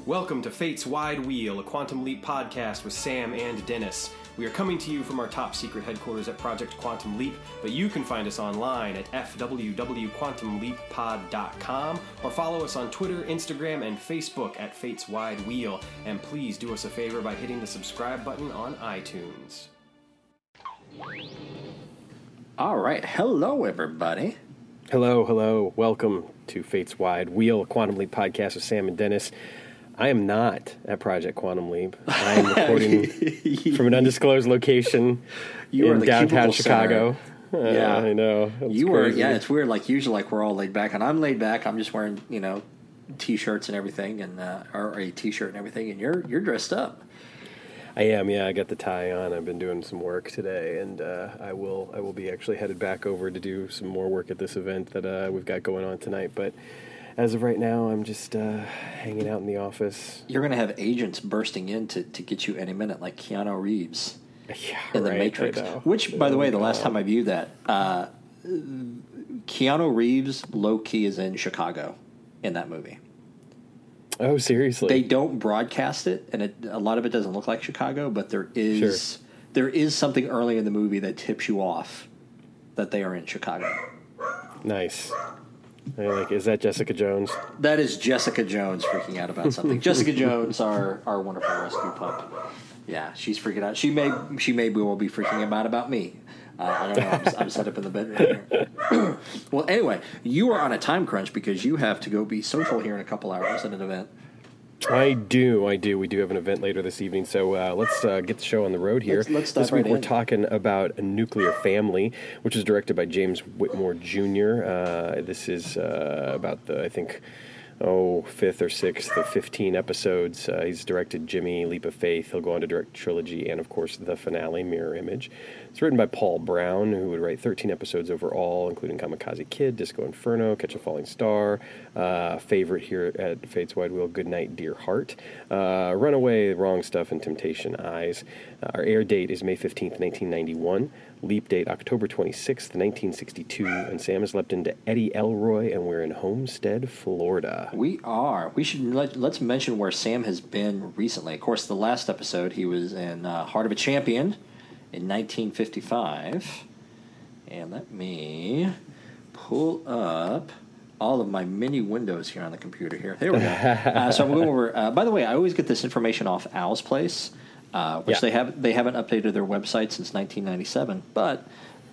Welcome to Fate's Wide Wheel, a Quantum Leap podcast with Sam and Dennis. We are coming to you from our top secret headquarters at Project Quantum Leap, but you can find us online at fwwquantumleappod.com or follow us on Twitter, Instagram, and Facebook at Fate's Wide Wheel. And please do us a favor by hitting the subscribe button on iTunes. All right. Hello, everybody. Hello. Welcome to Fate's Wide Wheel, a Quantum Leap podcast with Sam and Dennis. I am not at Project Quantum Leap. I am recording from an undisclosed location in downtown Chicago. Yeah, I know. You were. Yeah, it's weird. Like usually, like we're all laid back, and I'm laid back. I'm just wearing, t-shirts and everything, and or a t-shirt and everything, and you're dressed up. I am. Yeah, I got the tie on. I've been doing some work today, and I will be actually headed back over to do some more work at this event that we've got going on tonight, but. As of right now, I'm just hanging out in the office. You're going to have agents bursting in to get you any minute, like Keanu Reeves in The Matrix. Which, by the way, the last time I viewed that, Keanu Reeves low-key is in Chicago in that movie. Oh, seriously? They don't broadcast it, and a lot of it doesn't look like Chicago, but there is something early in the movie that tips you off that they are in Chicago. Nice. Is that Jessica Jones? That is Jessica Jones freaking out about something. Jessica Jones, our wonderful rescue pup. Yeah, she's freaking out. She may well be freaking about me. I don't know. I'm set up in the bedroom here. Well, anyway, you are on a time crunch because you have to go be social here in a couple hours at an event. I do. We do have an event later this evening, so let's get the show on the road here. Let's dive this week right we're in. talking about A Nuclear Family, which is directed by James Whitmore Jr. This is about the, I think, fifth or sixth of 15 episodes. He's directed Jimmy, Leap of Faith. He'll go on to direct Trilogy and, of course, the finale, Mirror Image. It's written by Paul Brown, who would write 13 episodes overall, including Kamikaze Kid, Disco Inferno, Catch a Falling Star, favorite here at Fate's Wide Wheel, Goodnight, Dear Heart, Runaway, Wrong Stuff, and Temptation Eyes. Our air date is May 15th, 1991. Leap date, October 26th, 1962. And Sam has leapt into Eddie Elroy, and we're in Homestead, Florida. We are. We should let's mention where Sam has been recently. Of course, the last episode, he was in Heart of a Champion in 1955. And let me pull up all of my many windows here on the computer here. There we go. So I'm going over. By the way, I always get this information off Al's Place, which they haven't updated their website since 1997. But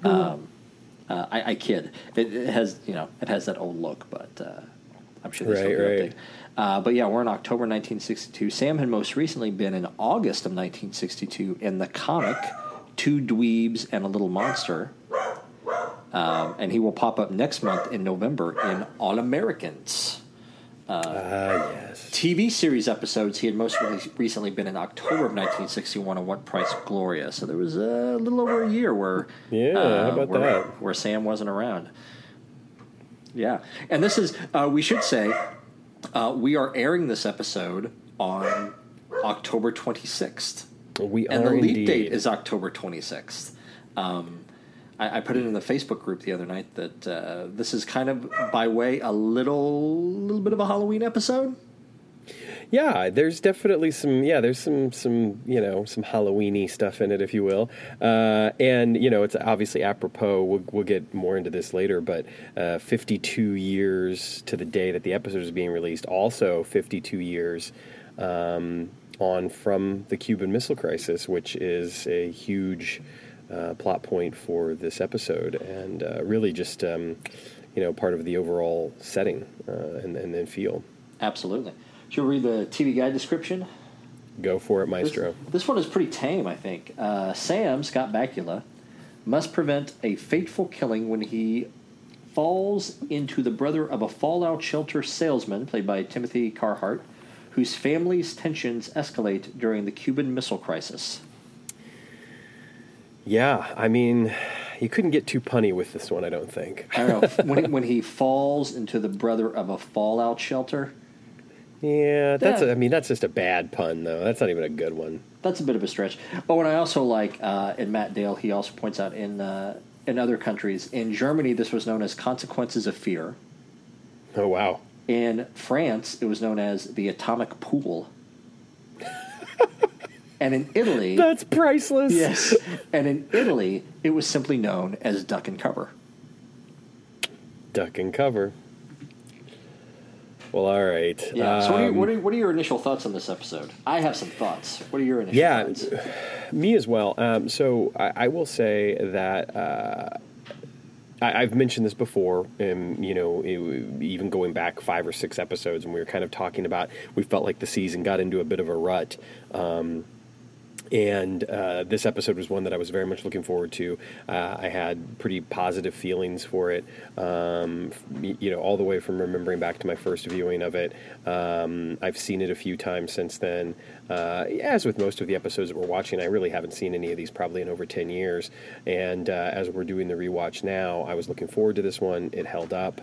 I kid. It has that old look, but I'm sure they still update. But yeah, we're in October 1962. Sam had most recently been in August of 1962 in the comic Two Dweebs and a Little Monster. And he will pop up next month in November in All Americans. Yes. TV series episodes, he had most recently been in October of 1961 on What Price Gloria. So there was a little over a year where how about that? Where Sam wasn't around. Yeah. And this is, we should say, we are airing this episode on October 26th. We and are the leap indeed. date is October 26th. I put it in the Facebook group the other night that this is kind of by way a little bit of a Halloween episode. Yeah, there's definitely some Halloween-y stuff in it, if you will. And, it's obviously apropos. We'll get more into this later, but 52 years to the day that the episode is being released. Also 52 years on from the Cuban Missile Crisis, which is a huge plot point for this episode, and really just part of the overall setting and feel. Absolutely. Should we read the TV guide description? Go for it, Maestro. This one is pretty tame, I think. Sam, Scott Bakula, must prevent a fateful killing when he falls into the brother of a fallout shelter salesman, played by Timothy Carhart, whose family's tensions escalate during the Cuban Missile Crisis. Yeah, I mean, you couldn't get too punny with this one, I don't think. I don't know. when he falls into the brother of a fallout shelter. Yeah, that's just a bad pun, though. That's not even a good one. That's a bit of a stretch. Oh, and I also like, in Matt Dale, he also points out in other countries, in Germany, this was known as Consequences of Fear. Oh, wow. In France, it was known as the atomic pool. And in Italy... That's priceless. Yes. And in Italy, it was simply known as duck and cover. Duck and cover. Well, all right. Yeah. So what are your initial thoughts on this episode? I have some thoughts. What are your initial thoughts? Yeah, me as well. So I will say that I've mentioned this before, even going back 5 or 6 episodes, and we were kind of talking about, we felt like the season got into a bit of a rut. And this episode was one that I was very much looking forward to. I had pretty positive feelings for it, all the way from remembering back to my first viewing of it. I've seen it a few times since then. As with most of the episodes that we're watching, I really haven't seen any of these probably in over 10 years. And as we're doing the rewatch now, I was looking forward to this one. It held up.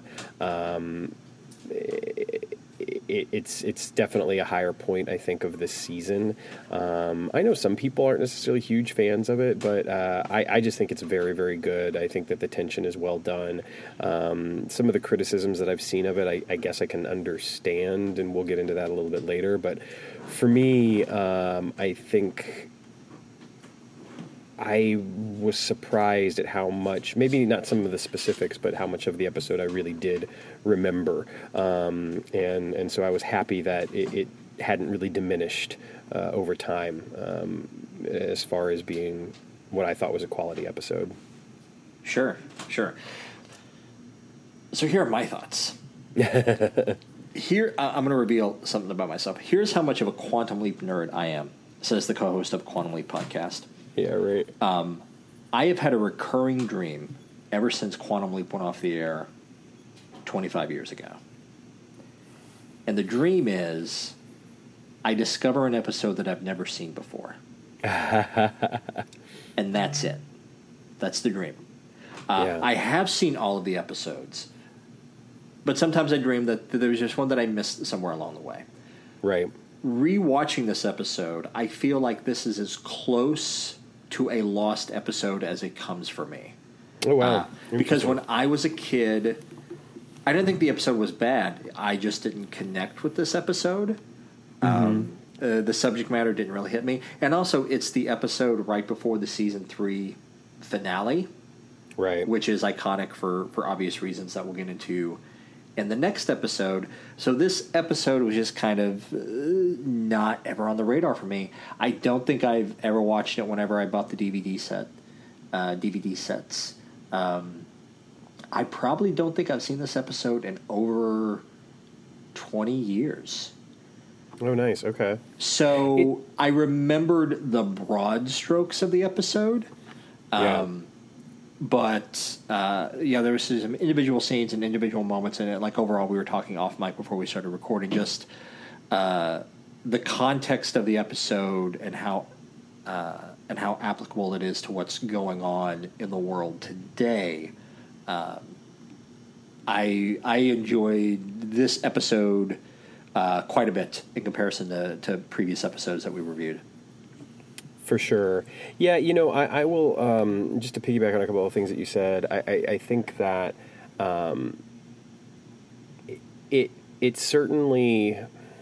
It's definitely a higher point, I think, of this season. I know some people aren't necessarily huge fans of it, but I just think it's very, very good. I think that the tension is well done. Some of the criticisms that I've seen of it, I guess I can understand, and we'll get into that a little bit later. But for me, I think I was surprised at how much, maybe not some of the specifics, but how much of the episode I really did remember. And so I was happy that it hadn't really diminished over time as far as being what I thought was a quality episode. Sure. So here are my thoughts. Here, I'm going to reveal something about myself. Here's how much of a Quantum Leap nerd I am, says the co-host of Quantum Leap Podcast. Yeah, right. I have had a recurring dream ever since Quantum Leap went off the air 25 years ago. And the dream is I discover an episode that I've never seen before. And that's it. That's the dream. I have seen all of the episodes, but sometimes I dream that there was just one that I missed somewhere along the way. Right. Rewatching this episode, I feel like this is as close to a lost episode as it comes for me. Oh, wow. Because when I was a kid, I didn't think the episode was bad. I just didn't connect with this episode. The subject matter didn't really hit me. And also, it's the episode right before the season 3 finale. Right. Which is iconic for obvious reasons that we'll get into in the next episode. So this episode was just kind of not ever on the radar for me. I don't think I've ever watched it whenever I bought the DVD sets. I probably don't think I've seen this episode in over 20 years. Oh, nice. Okay. So I remembered the broad strokes of the episode. But, there was some individual scenes and individual moments in it. Like, overall, we were talking off mic before we started recording, just the context of the episode and how applicable it is to what's going on in the world today. I enjoyed this episode quite a bit in comparison to previous episodes that we reviewed. For sure. Yeah, I will, just to piggyback on a couple of things that you said, I think that it certainly,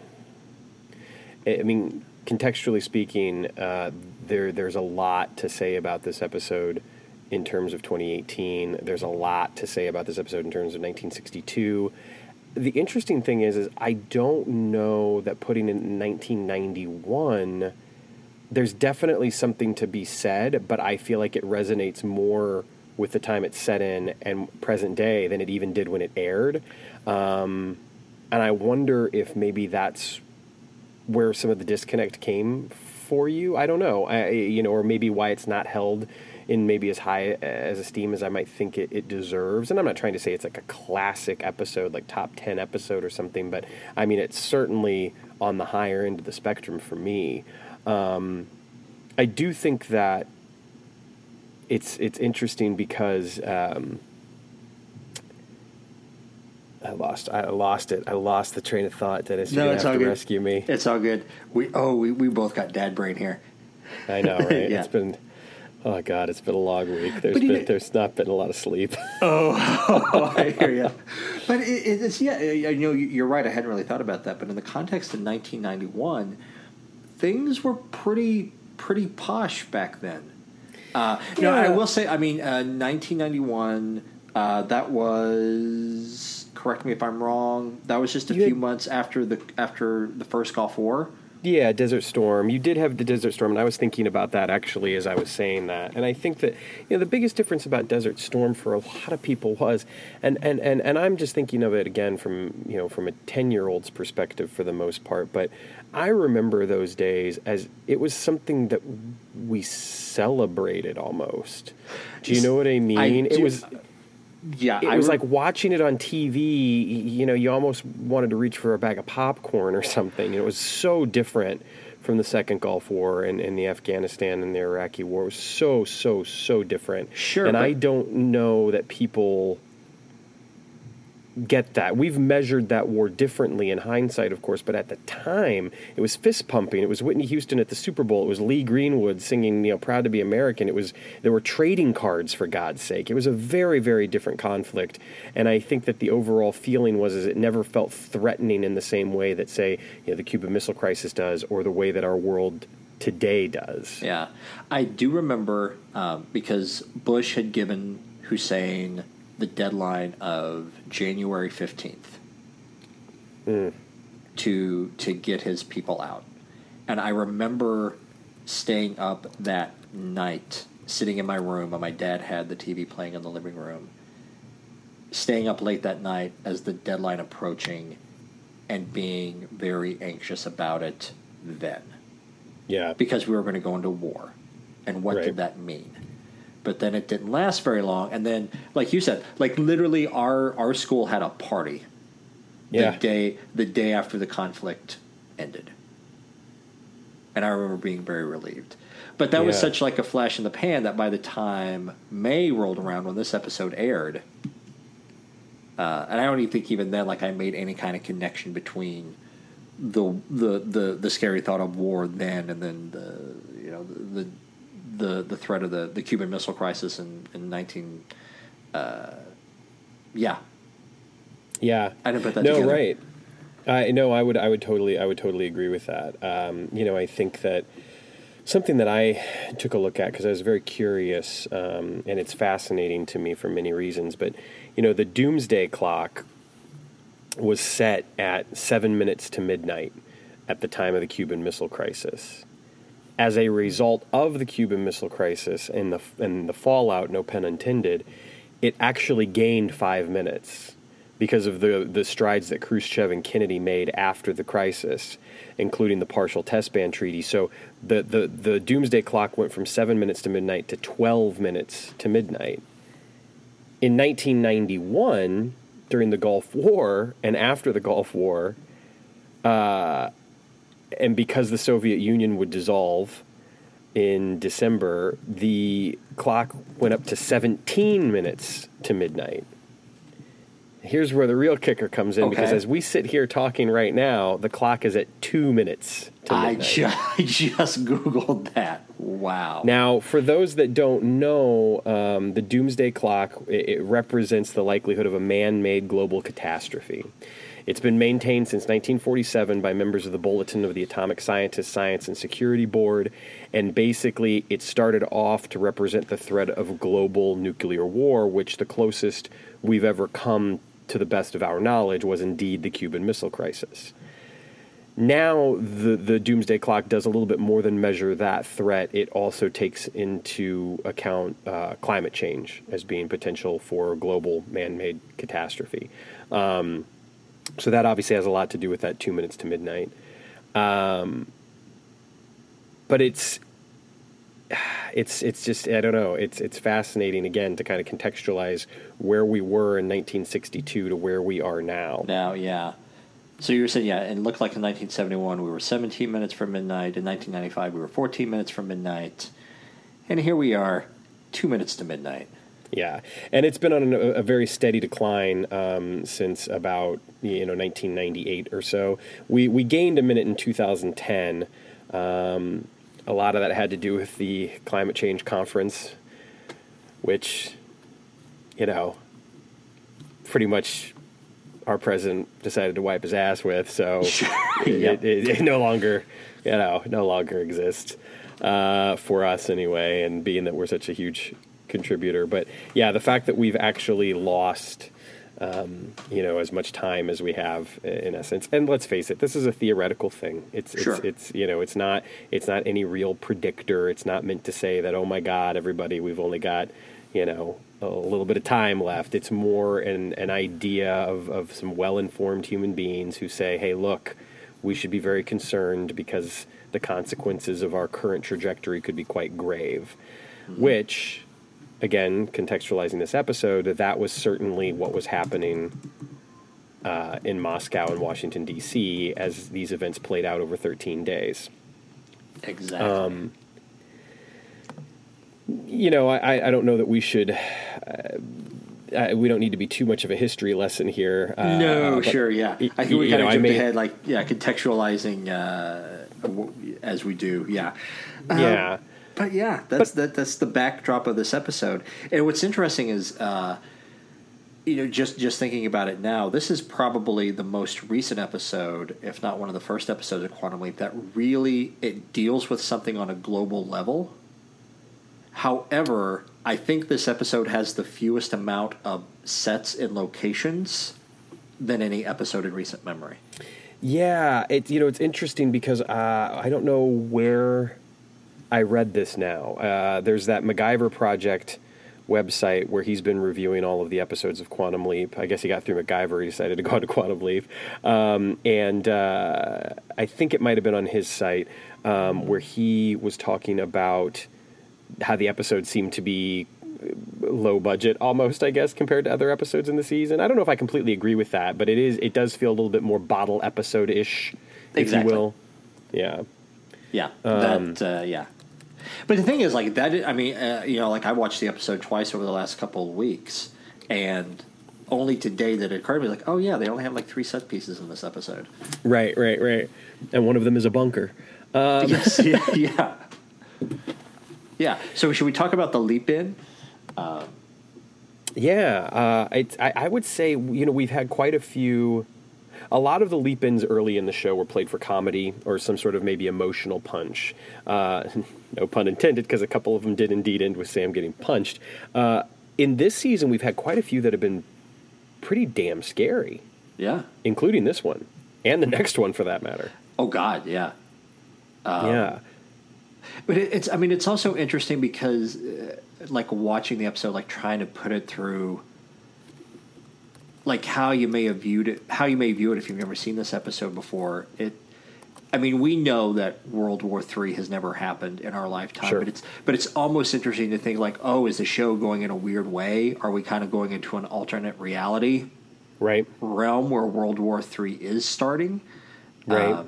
I mean, contextually speaking, there's a lot to say about this episode in terms of 2018. There's a lot to say about this episode in terms of 1962. The interesting thing is I don't know that putting in 1991... There's definitely something to be said, but I feel like it resonates more with the time it's set in and present day than it even did when it aired. And I wonder if maybe that's where some of the disconnect came for you. I don't know, or maybe why it's not held in maybe as high as esteem as I might think it deserves. And I'm not trying to say it's like a classic episode, like top 10 episode or something, but I mean, it's certainly on the higher end of the spectrum for me. I do think that it's interesting because I lost it. I lost the train of thought, Dennis. You're gonna have to rescue me. It's all good. We both got dad brain here. I know, right? Yeah. It's been a long week. There's not been a lot of sleep. Oh, I hear you. But it's you're right. I hadn't really thought about that. But in the context of 1991, things were pretty posh back then. I will say. I mean, 1991. That was, correct me if I'm wrong, that was just a few months after the first Gulf War. Yeah, Desert Storm. You did have the Desert Storm, and I was thinking about that actually as I was saying that. And I think that the biggest difference about Desert Storm for a lot of people was, and I'm just thinking of it again from a 10-year-old's perspective for the most part, but I remember those days as it was something that we celebrated almost. Do you know what I mean? It was. Yeah, it was like watching it on TV. You almost wanted to reach for a bag of popcorn or something. It was so different from the Second Gulf War and the Afghanistan and the Iraqi War. It was so different. Sure, and I don't know that people get that. We've measured that war differently in hindsight, of course, but at the time, it was fist pumping. It was Whitney Houston at the Super Bowl. It was Lee Greenwood singing, "Proud to be American." There were trading cards, for God's sake. It was a very, very different conflict, and I think that the overall feeling was it never felt threatening in the same way that, say, the Cuban Missile Crisis does, or the way that our world today does. Yeah, I do remember because Bush had given Hussein the deadline of January 15th to get his people out. And I remember staying up that night, sitting in my room, and my dad had the TV playing in the living room, staying up late that night as the deadline approaching and being very anxious about it then. Yeah. Because we were going to go into war. And what did that mean? But then it didn't last very long. And then, like you said, literally our school had a party the day after the conflict ended. And I remember being very relieved. But that was such like a flash in the pan that by the time May rolled around when this episode aired, and I don't even think even then I made any kind of connection between the scary thought of war then and then the threat of the Cuban Missile Crisis in 19. Yeah. I didn't put that together. No, right. I would totally agree with that. I think that something that I took a look at because I was very curious, and it's fascinating to me for many reasons. But the doomsday clock was set at 7 minutes to midnight at the time of the Cuban Missile Crisis. As a result of the Cuban Missile Crisis and the fallout, no pun intended, it actually gained 5 minutes because of the strides that Khrushchev and Kennedy made after the crisis, including the partial test ban treaty. So the doomsday clock went from 7 minutes to midnight to 12 minutes to midnight. In 1991, during the Gulf War and after the Gulf War, and because the Soviet Union would dissolve in December, the clock went up to 17 minutes to midnight. Here's where the real kicker comes in, because as we sit here talking right now, the clock is at 2 minutes to midnight. I just Googled that. Wow. Now, for those that don't know, the doomsday clock, it represents the likelihood of a man-made global catastrophe. It's been maintained since 1947 by members of the Bulletin of the Atomic Scientists Science and Security Board, and basically it started off to represent the threat of global nuclear war, which the closest we've ever come to the best of our knowledge was indeed the Cuban Missile Crisis. Now the doomsday clock does a little bit more than measure that threat. It also takes into account climate change as being potential for a global man-made catastrophe. So that obviously has a lot to do with that 2 minutes to midnight. But it's just, I don't know, it's fascinating, again, to kind of contextualize where we were in 1962 to where we are now. Now, yeah. So you were saying, it looked like in 1971 we were 17 minutes from midnight. In 1995 we were 14 minutes from midnight. And here we are, 2 minutes to midnight. Yeah, and it's been on a very steady decline since about 1998 or so. We gained a minute in 2010. A lot of that had to do with the climate change conference, which, pretty much our president decided to wipe his ass with. So Yep. it no longer, no longer exists for us anyway. And being that we're such a huge contributor, but yeah, the fact that we've actually lost, as much time as we have in essence. And let's face it, this is a theoretical thing. It's not any real predictor. It's not meant to say that, oh my God, everybody, we've only got, a little bit of time left. It's more an idea of some well-informed human beings who say, hey, look, we should be very concerned because the consequences of our current trajectory could be quite grave, which, again, contextualizing this episode, that was certainly what was happening in Moscow and Washington, D.C. as these events played out over 13 days. Exactly. I don't know that we should... we don't need to be too much of a history lesson here. Sure, yeah. I think we kind of jumped ahead, contextualizing as we do, yeah. Yeah. But yeah, that's the backdrop of this episode. And what's interesting is, just thinking about it now, this is probably the most recent episode, if not one of the first episodes of Quantum Leap, that really it deals with something on a global level. However, I think this episode has the fewest amount of sets and locations than any episode in recent memory. Yeah, it's interesting because I don't know where I read this now. There's that MacGyver Project website where he's been reviewing all of the episodes of Quantum Leap. I guess he got through MacGyver. He decided to go on to Quantum Leap. And I think it might have been on his site where he was talking about how the episodes seem to be low budget almost, I guess, compared to other episodes in the season. I don't know if I completely agree with that, but it does feel a little bit more bottle episode-ish, if you will. Yeah. Yeah. Yeah. But the thing is, like, that, I mean, I watched the episode twice over the last couple of weeks, and only today that it occurred to me, like, oh, yeah, they only have, 3 set pieces in this episode. Right. And one of them is a bunker. Yes, yeah. Yeah, so should we talk about the leap-in? I would say, we've had quite a few... A lot of the leap-ins early in the show were played for comedy or some sort of maybe emotional punch. No pun intended, because a couple of them did indeed end with Sam getting punched. In this season, we've had quite a few that have been pretty damn scary. Yeah. Including this one. And the next one, for that matter. Oh, God, yeah. Yeah. But it's also interesting because, watching the episode, trying to put it through, how you may view it if you've never seen this episode before. We know that World War III has never happened in our lifetime, sure. but it's almost interesting to think, is the show going in a weird way? Are we kind of going into an alternate reality realm where World War III is starting? Right.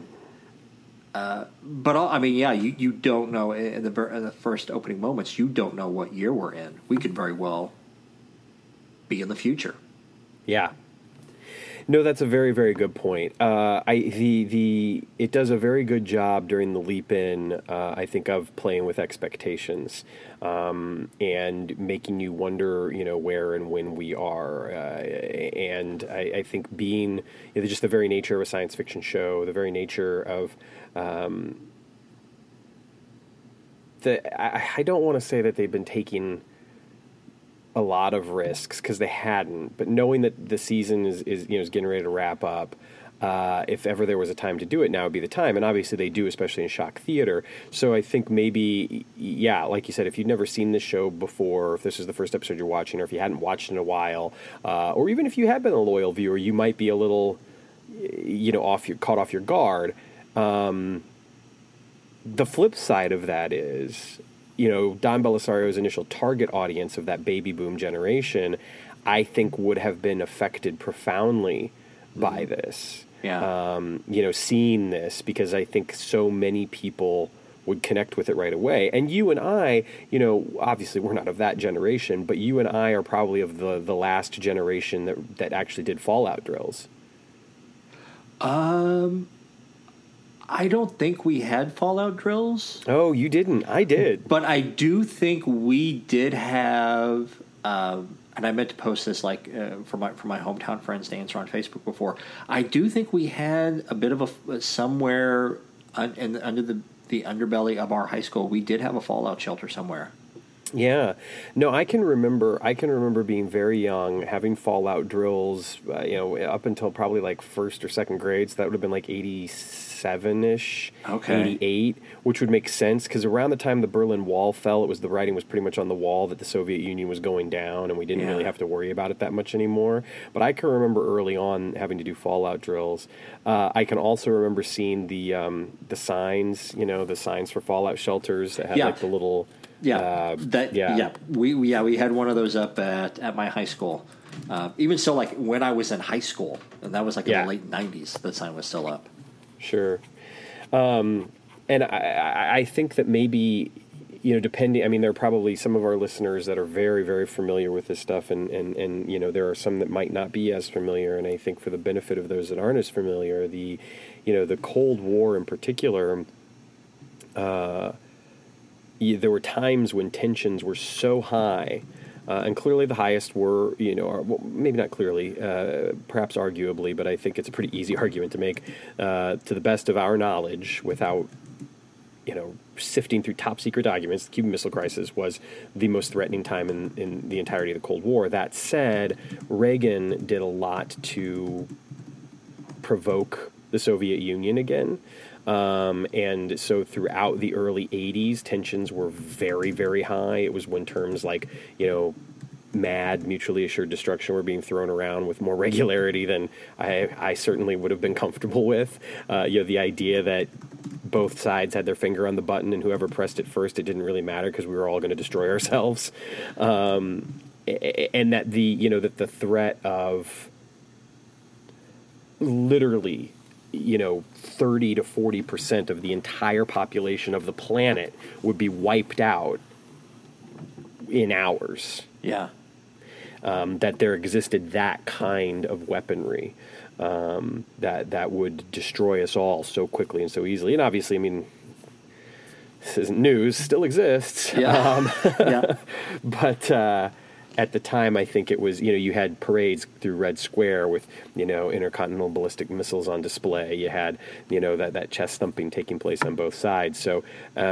But you don't know in the first opening moments. You don't know what year we're in. We could very well be in the future. Yeah. No, that's a very, very good point. It does a very good job during the leap in. I think of playing with expectations and making you wonder, where and when we are. And I think being just the very nature of a science fiction show, the very nature of I don't want to say that they've been taking a lot of risks, because they hadn't, but knowing that the season is getting ready to wrap up, if ever there was a time to do it, now would be the time. And obviously they do, especially in shock theater. So I think maybe, like you said, if you'd never seen this show before, if this is the first episode you're watching, or if you hadn't watched in a while, or even if you have been a loyal viewer, you might be a little, caught off your guard. The flip side of that is, Don Bellisario's initial target audience of that baby boom generation, I think would have been affected profoundly by this. Yeah. Seeing this, because I think so many people would connect with it right away. And you and I, obviously we're not of that generation, but you and I are probably of the last generation that actually did Fallout drills. I don't think we had Fallout drills. Oh, you didn't. I did. But I do think we did have and I meant to post this for my hometown friends to answer on Facebook before. I do think we had a bit of a somewhere under the underbelly of our high school. We did have a fallout shelter somewhere. Yeah, no, I can remember being very young, having fallout drills, up until probably like first or second grade. So that would have been like 87-ish, okay, 88, which would make sense because around the time the Berlin Wall fell, the writing was pretty much on the wall that the Soviet Union was going down, and we didn't really have to worry about it that much anymore. But I can remember early on having to do fallout drills. I can also remember seeing the signs, the signs for fallout shelters that had like the little. We had one of those up at my high school. Even so, like when I was in high school, and that was like in the late 90s, the sign was still up. Sure. And I think that maybe, depending, I mean, there are probably some of our listeners that are very, very familiar with this stuff, and there are some that might not be as familiar, and I think for the benefit of those that aren't as familiar, the Cold War in particular, there were times when tensions were so high, and clearly the highest were, maybe not clearly, perhaps arguably, but I think it's a pretty easy argument to make, to the best of our knowledge, without, sifting through top secret documents. The Cuban Missile Crisis was the most threatening time in the entirety of the Cold War. That said, Reagan did a lot to provoke the Soviet Union again. And so throughout the early 80s, tensions were very, very high. It was when terms like, mad, mutually assured destruction were being thrown around with more regularity than I certainly would have been comfortable with. The idea that both sides had their finger on the button and whoever pressed it first, it didn't really matter because we were all going to destroy ourselves. And that that the threat of literally 30 to 40% of the entire population of the planet would be wiped out in hours. Yeah. That there existed that kind of weaponry that would destroy us all so quickly and so easily. And obviously, I mean, this isn't news, still exists. Yeah. But at the time, I think it was, you had parades through Red Square with, intercontinental ballistic missiles on display. You had, that chest thumping taking place on both sides. So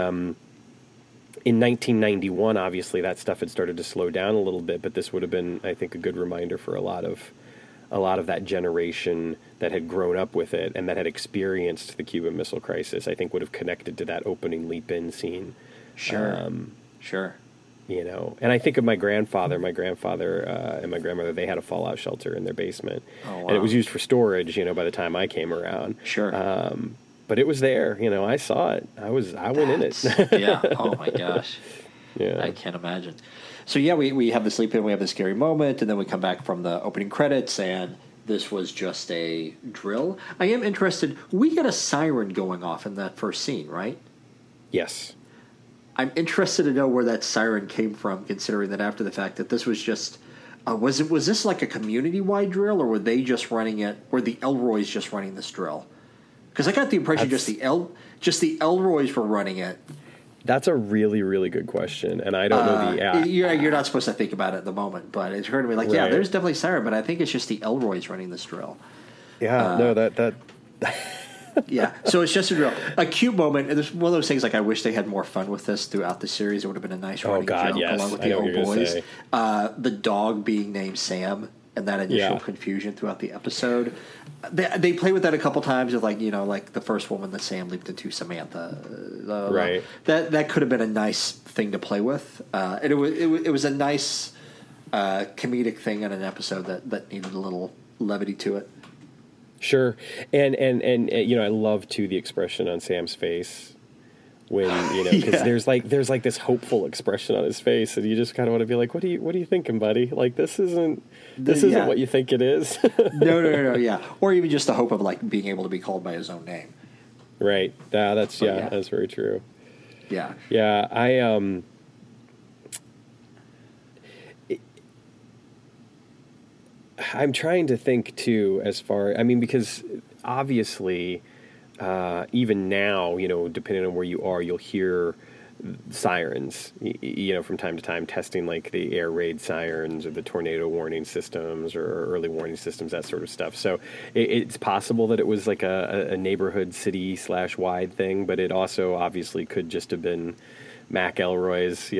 in 1991, obviously, that stuff had started to slow down a little bit, but this would have been, I think, a good reminder for a lot of that generation that had grown up with it and that had experienced the Cuban Missile Crisis. I think would have connected to that opening leap-in scene. Sure. Sure. And I think of my grandfather and my grandmother, they had a fallout shelter in their basement. Oh, wow. And it was used for storage, by the time I came around. Sure. But it was there, I saw it. I went in it. Yeah. Oh my gosh. Yeah. I can't imagine. So yeah, we have the sleep in, we have the scary moment, and then we come back from the opening credits, and this was just a drill. I am interested, we get a siren going off in that first scene, right? Yes. I'm interested to know where that siren came from, considering that after the fact that this was just was this like a community-wide drill, or were they just running it? Were the Elroys just running this drill? Because I got the impression just the Elroys were running it. That's a really, really good question, and I don't know the. You're not supposed to think about it at the moment, but it occurred to me like, yeah, there's definitely siren, but I think it's just the Elroys running this drill. Yeah, no, that. Yeah, so it's just a drill. A cute moment, and it's one of those things like I wish they had more fun with this throughout the series. It would have been a nice running joke along with the old boys. The dog being named Sam and that initial confusion throughout the episode. They play with that a couple times with like the first woman that Sam leaped into, Samantha. Right. That could have been a nice thing to play with. And it was a nice comedic thing in an episode that needed a little levity to it. Sure, and I love too the expression on Sam's face when because there's like this hopeful expression on his face, and you just kind of want to be like, what are you thinking, buddy? Like this isn't what you think it is. No, yeah, or even just the hope of like being able to be called by his own name. Right. That's very true. Yeah. Yeah. I'm trying to think too, because obviously, even now, depending on where you are, you'll hear sirens, from time to time, testing like the air raid sirens or the tornado warning systems or early warning systems, that sort of stuff. So it's possible that it was like a neighborhood city / wide thing, but it also obviously could just have been Mac Elroy's,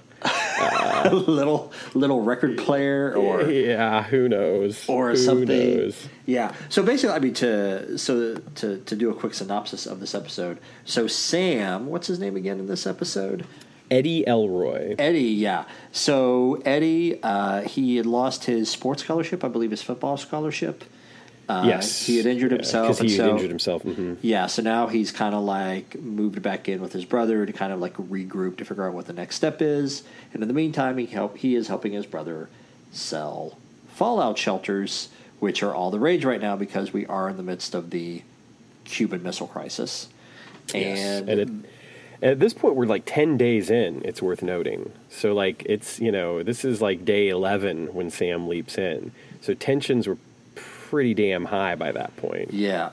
little record player, or who knows, or who something. Knows? Yeah. So basically, I mean, to do a quick synopsis of this episode. So Sam, what's his name again in this episode? Eddie Elroy. Eddie, yeah. So Eddie, he had lost his sports scholarship, I believe his football scholarship. Yes. He had injured himself. Because he had injured himself. Mm-hmm. Yeah, so now he's kind of like moved back in with his brother to kind of like regroup to figure out what the next step is. And in the meantime, he is helping his brother sell fallout shelters, which are all the rage right now because we are in the midst of the Cuban Missile Crisis. Yes. And at this point, we're like 10 days in, it's worth noting. So, like, it's, this is like day 11 when Sam leaps in. So tensions were pretty damn high by that point. Yeah.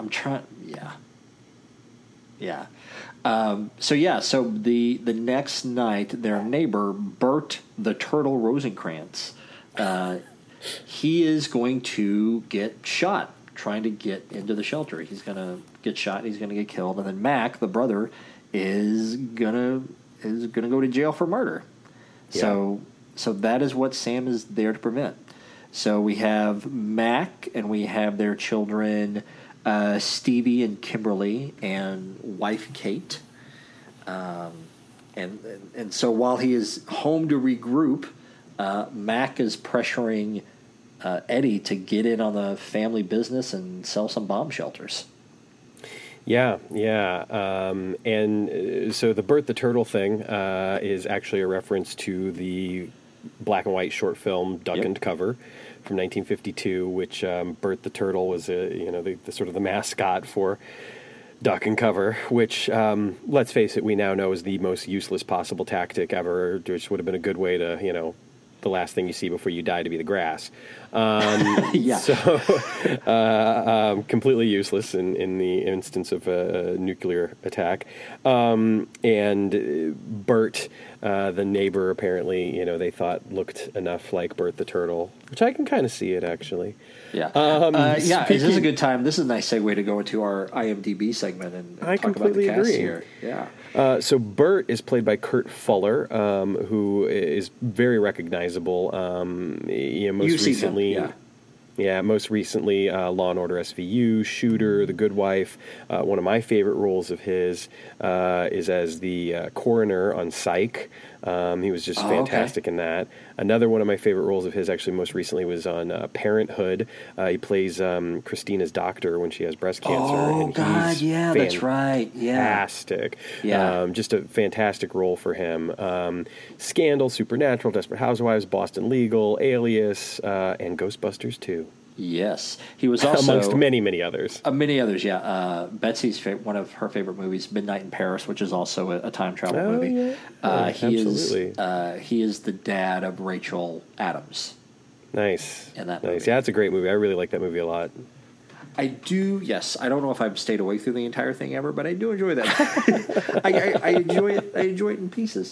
So the next night, their neighbor, Bert the Turtle Rosencrantz, he is going to get shot trying to get into the shelter. He's going to get shot. He's going to get killed. And then Mac, the brother, is gonna go to jail for murder. Yeah. So that is what Sam is there to prevent. So we have Mac and we have their children, Stevie and Kimberly, and wife Kate. And so while he is home to regroup, Mac is pressuring Eddie to get in on the family business and sell some bomb shelters. Yeah. And so the Bert the Turtle thing is actually a reference to the black and white short film Duck and Cover from 1952, which Bert the Turtle was the sort of the mascot for Duck and Cover, which, let's face it, we now know is the most useless possible tactic ever, which would have been a good way to, the last thing you see before you die to be the grass. Yeah. So completely useless in the instance of a nuclear attack. And Bert, the neighbor, apparently, they thought looked enough like Bert the Turtle, which I can kind of see it, actually. Yeah. This is a good time. This is a nice segue to go into our IMDb segment and talk about the cast here. Yeah. So Bert is played by Kurt Fuller, who is very recognizable. Most recently, Law and Order SVU, Shooter, The Good Wife. One of my favorite roles of his is as the coroner on Psych. He was just fantastic in that. Another one of my favorite roles of his, actually, most recently, was on Parenthood. He plays Christina's doctor when she has breast cancer. Oh, God, yeah, that's right. Yeah. Fantastic. Yeah. Just a fantastic role for him. Scandal, Supernatural, Desperate Housewives, Boston Legal, Alias, and Ghostbusters 2. Yes. He was also... amongst many, many others. Many others, yeah. Betsy's one of her favorite movies, Midnight in Paris, which is also a time travel movie. Yeah. Absolutely. He is the dad of Rachel Adams. Nice. In that movie. Nice. Yeah, it's a great movie. I really like that movie a lot. I do, yes. I don't know if I've stayed awake through the entire thing ever, but I do enjoy that. I enjoy it. I enjoy it in pieces.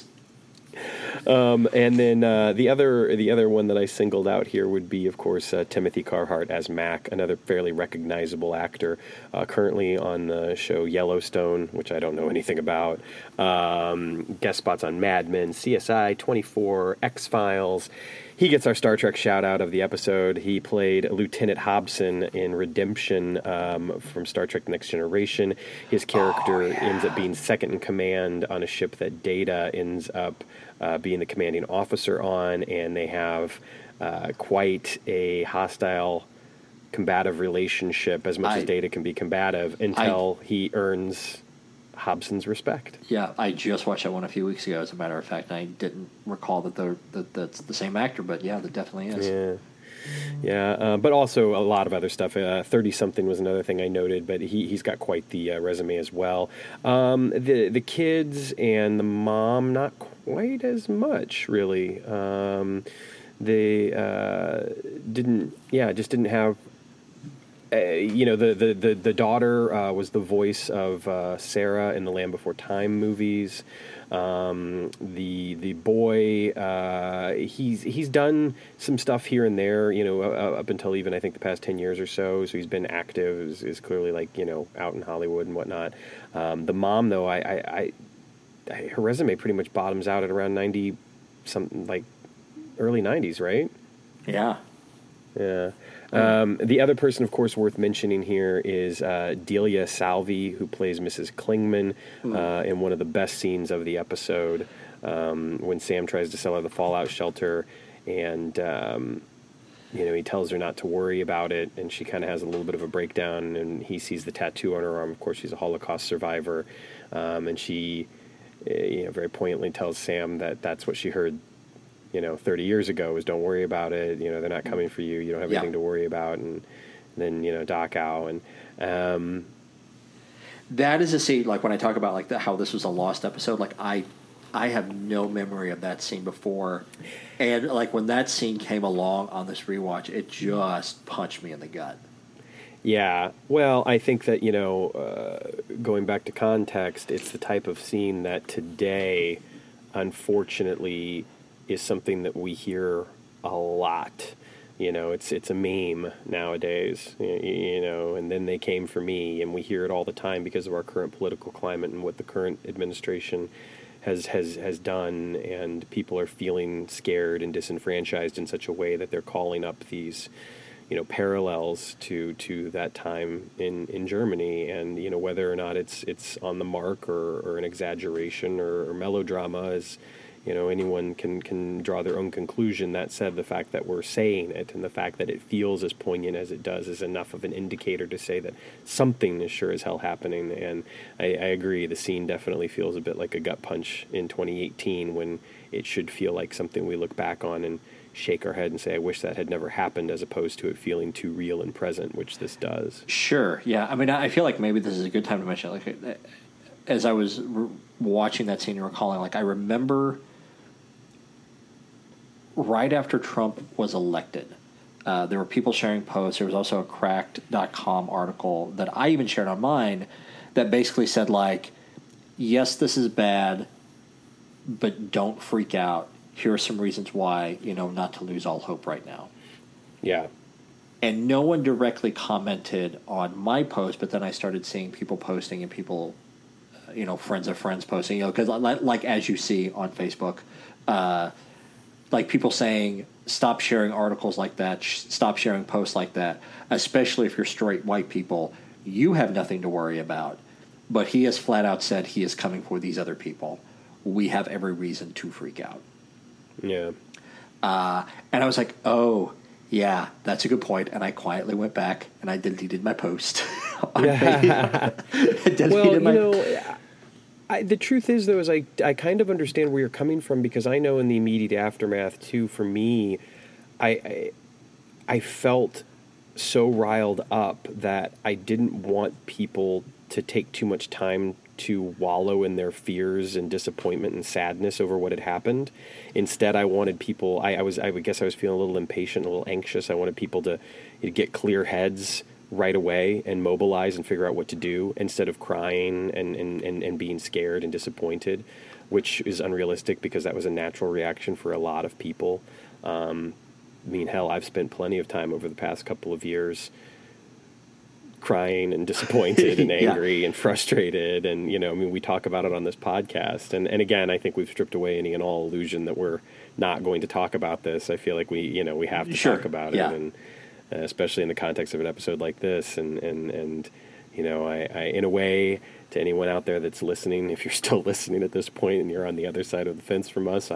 And then the other one that I singled out here would be, of course, Timothy Carhart as Mac, another fairly recognizable actor, currently on the show Yellowstone, which I don't know anything about. Guest spots on Mad Men, CSI, 24, X-Files. He gets our Star Trek shout-out of the episode. He played Lieutenant Hobson in Redemption from Star Trek Next Generation. His character ends up being second in command on a ship that Data ends up being the commanding officer on, and they have quite a hostile, combative relationship, as much as Data can be combative, until he earns Hobson's respect. Yeah, I just watched that one a few weeks ago, as a matter of fact, and I didn't recall that that's the same actor, but yeah, that definitely is. Yeah, but also a lot of other stuff. 30-something was another thing I noted, but he's got quite the resume as well. The kids and the mom, not quite as much, really. They just didn't have... the daughter was the voice of Sarah in the Land Before Time movies. The boy, he's done some stuff here and there, up until even I think the past 10 years or so. So he's been active, is clearly out in Hollywood and whatnot. The mom though, her resume pretty much bottoms out at around 90, something like early 90s, right? Yeah. Yeah. The other person, of course, worth mentioning here is Delia Salvi, who plays Mrs. Klingman in one of the best scenes of the episode, when Sam tries to sell her the fallout shelter, and he tells her not to worry about it, and she kind of has a little bit of a breakdown, and he sees the tattoo on her arm. Of course, she's a Holocaust survivor, and she, very poignantly tells Sam that that's what she heard 30 years ago, is don't worry about it. They're not coming for you. You don't have anything to worry about. And then, Dachau. And that is a scene, like when I talk about how this was a lost episode, I have no memory of that scene before. And when that scene came along on this rewatch, it just punched me in the gut. Yeah. Well, I think that, going back to context, it's the type of scene that today, unfortunately, is something that we hear a lot. It's a meme nowadays, and then they came for me, and we hear it all the time because of our current political climate and what the current administration has done, and people are feeling scared and disenfranchised in such a way that they're calling up these parallels to that time in Germany, and whether or not it's on the mark or an exaggeration or melodrama is anyone can draw their own conclusion. That said, the fact that we're saying it and the fact that it feels as poignant as it does is enough of an indicator to say that something is sure as hell happening. And I agree, the scene definitely feels a bit like a gut punch in 2018, when it should feel like something we look back on and shake our head and say, I wish that had never happened, as opposed to it feeling too real and present, which this does. Sure, yeah. I mean, I feel like maybe this is a good time to mention, as I was watching that scene and recalling, I remember right after Trump was elected, there were people sharing posts. There was also a Cracked.com article that I even shared on mine that basically said, yes, this is bad, but don't freak out. Here are some reasons why, not to lose all hope right now. Yeah. And no one directly commented on my post, but then I started seeing people posting and people, friends of friends posting, because as you see on Facebook, people saying, stop sharing articles like that, stop sharing posts like that, especially if you're straight white people. You have nothing to worry about. But he has flat out said he is coming for these other people. We have every reason to freak out. Yeah. And I was like, oh, yeah, that's a good point. And I quietly went back and I deleted my post. The truth is, though, is I kind of understand where you're coming from, because I know in the immediate aftermath, too, for me, I felt so riled up that I didn't want people to take too much time to wallow in their fears and disappointment and sadness over what had happened. Instead, I wanted people, I guess I was feeling a little impatient, a little anxious. I wanted people to get clear heads right away and mobilize and figure out what to do, instead of crying and being scared and disappointed, which is unrealistic, because that was a natural reaction for a lot of people. Hell, I've spent plenty of time over the past couple of years crying and disappointed and angry and frustrated. And, we talk about it on this podcast. And again, I think we've stripped away any and all illusion that we're not going to talk about this. I feel like we have to talk about it. And especially in the context of an episode like this. And I, in a way, to anyone out there that's listening, if you're still listening at this point and you're on the other side of the fence from us,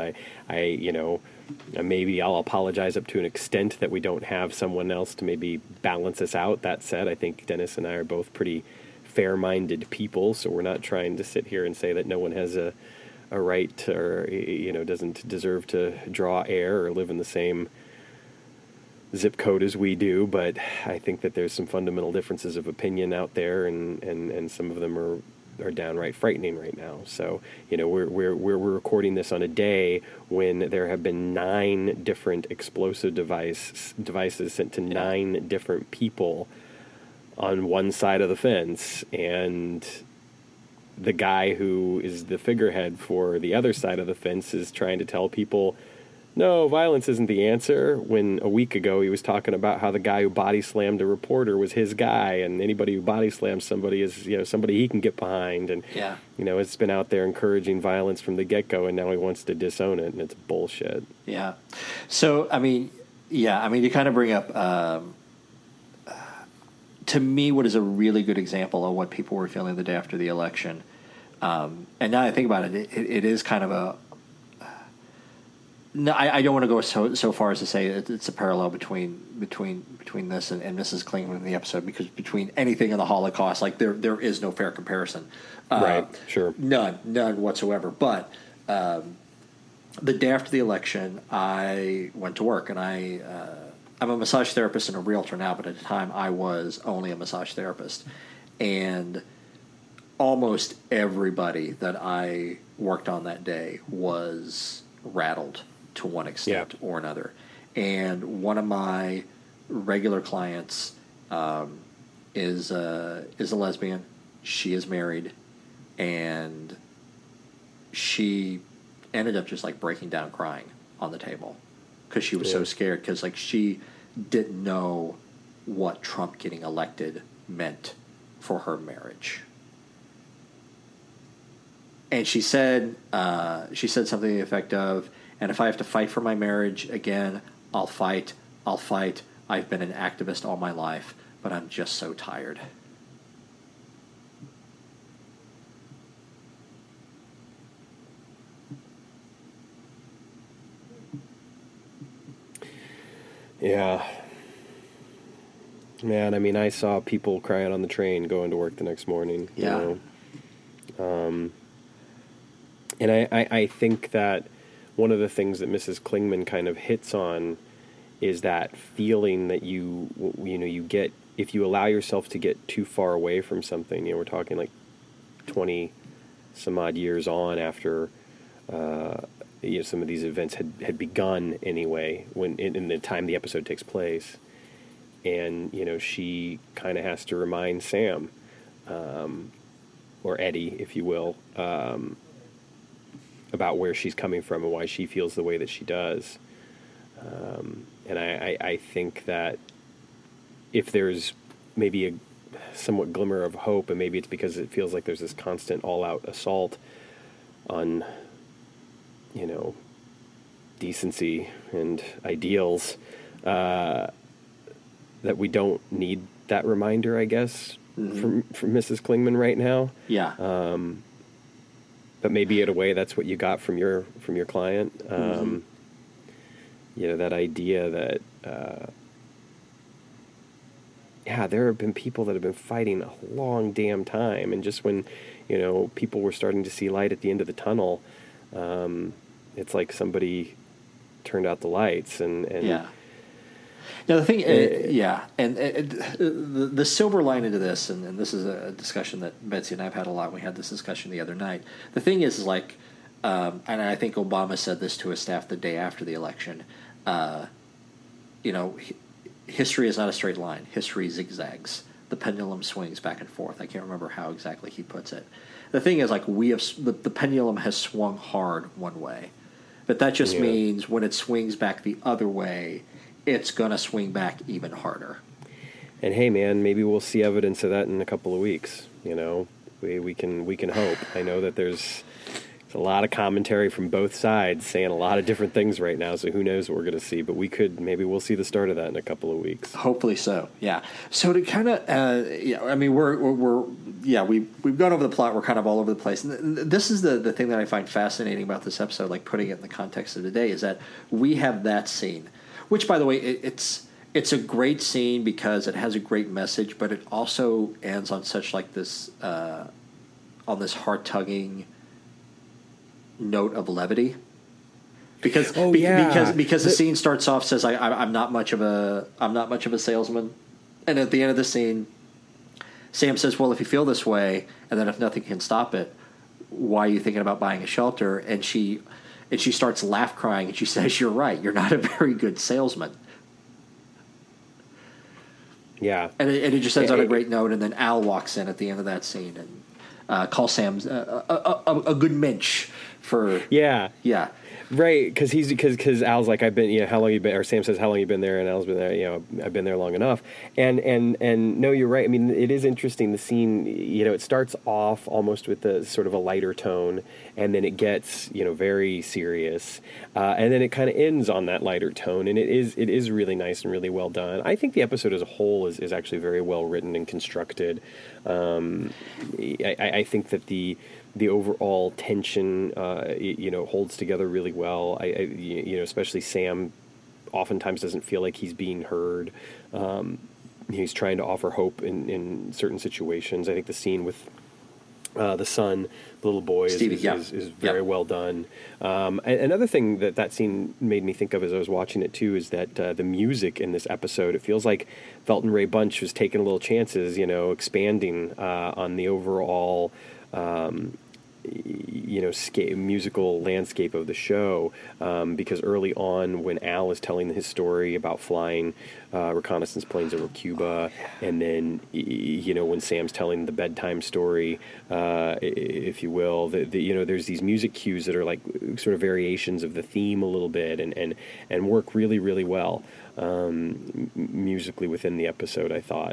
maybe I'll apologize up to an extent that we don't have someone else to maybe balance us out. That said, I think Dennis and I are both pretty fair-minded people, so we're not trying to sit here and say that no one has a right to, or doesn't deserve to draw air or live in the same zip code as we do. But I think that there's some fundamental differences of opinion out there, and some of them are downright frightening right now. So, we're recording this on a day when there have been 9 different explosive devices sent to 9 different people on one side of the fence, and the guy who is the figurehead for the other side of the fence is trying to tell people, no, violence isn't the answer, when a week ago he was talking about how the guy who body slammed a reporter was his guy, and anybody who body slams somebody is, somebody he can get behind, and, it's been out there encouraging violence from the get-go, and now he wants to disown it, and it's bullshit. Yeah. So, you kind of bring up, to me, what is a really good example of what people were feeling the day after the election. And now I think about it, it is kind of a... No, I don't want to go so far as to say it's a parallel between this and Mrs. Klingman in the episode, because between anything and the Holocaust, like there is no fair comparison. Right, sure. None whatsoever. But the day after the election, I went to work, and I'm a massage therapist and a realtor now, but at the time I was only a massage therapist. And almost everybody that I worked on that day was rattled to one extent or another. And one of my regular clients is a lesbian. She is married, and she ended up just like breaking down crying on the table because she was so scared, because like she didn't know what Trump getting elected meant for her marriage. And she said something to the effect of, and if I have to fight for my marriage again, I'll fight. I've been an activist all my life, but I'm just so tired. Yeah. Man, I mean, I saw people crying on the train going to work the next morning. Yeah. And I think that one of the things that Mrs. Klingman kind of hits on is that feeling that you get if you allow yourself to get too far away from something. We're talking like 20 some odd years on after some of these events had begun anyway, when in the time the episode takes place. And, she kind of has to remind Sam, or Eddie, if you will, about where she's coming from and why she feels the way that she does. And I think that if there's maybe a somewhat glimmer of hope, and maybe it's because it feels like there's this constant all-out assault on, decency and ideals, that we don't need that reminder, I guess, from Mrs. Klingman right now. Yeah. But maybe in a way that's what you got from your client. That idea that, there have been people that have been fighting a long damn time. And just when, people were starting to see light at the end of the tunnel, it's like somebody turned out the lights and yeah. Now the thing, and the silver lining to this, and this is a discussion that Betsy and I have had a lot. We had this discussion the other night. The thing is like, and I think Obama said this to his staff the day after the election. History is not a straight line. History zigzags. The pendulum swings back and forth. I can't remember how exactly he puts it. The thing is, like, the pendulum has swung hard one way, but that just means when it swings back the other way, it's going to swing back even harder. And hey, man, maybe we'll see evidence of that in a couple of weeks. We can hope. I know that there's a lot of commentary from both sides saying a lot of different things right now, so who knows what we're going to see. But maybe we'll see the start of that in a couple of weeks. Hopefully so, yeah. So to kind of, we've gone over the plot. We're kind of all over the place. And this is the thing that I find fascinating about this episode, like putting it in the context of today, is that we have that scene, which, by the way, it's a great scene because it has a great message, but it also ends on such like this, on this heart-tugging note of levity, because the scene starts off says I'm not much of a salesman, and at the end of the scene, Sam says, well, if you feel this way, and then if nothing can stop it, why are you thinking about buying a shelter? And she starts laugh crying, and she says, you're right, you're not a very good salesman. Yeah, and it just ends on a great note, and then Al walks in at the end of that scene, and call Sam a good mensch for yeah. Right, because Al's like, I've been, how long you been, or Sam says, how long you been there, and Al's been there, I've been there long enough, and no, you're right. I mean, it is interesting. The scene, it starts off almost with a sort of a lighter tone, and then it gets, very serious, and then it kind of ends on that lighter tone, and it is really nice and really well done. I think the episode as a whole is actually very well written and constructed. I think that the overall tension, holds together really well. Especially Sam oftentimes doesn't feel like he's being heard. He's trying to offer hope in certain situations. I think the scene with the son, the little boy, is very well done. Another thing that scene made me think of as I was watching it too is that the music in this episode, it feels like Felton Ray Bunch was taking little chances, expanding on the overall musical landscape of the show, because early on when Al is telling his story about flying reconnaissance planes over Cuba, and then when Sam's telling the bedtime story, if you will, there's these music cues that are like sort of variations of the theme a little bit, and work really, really well musically within the episode, I thought.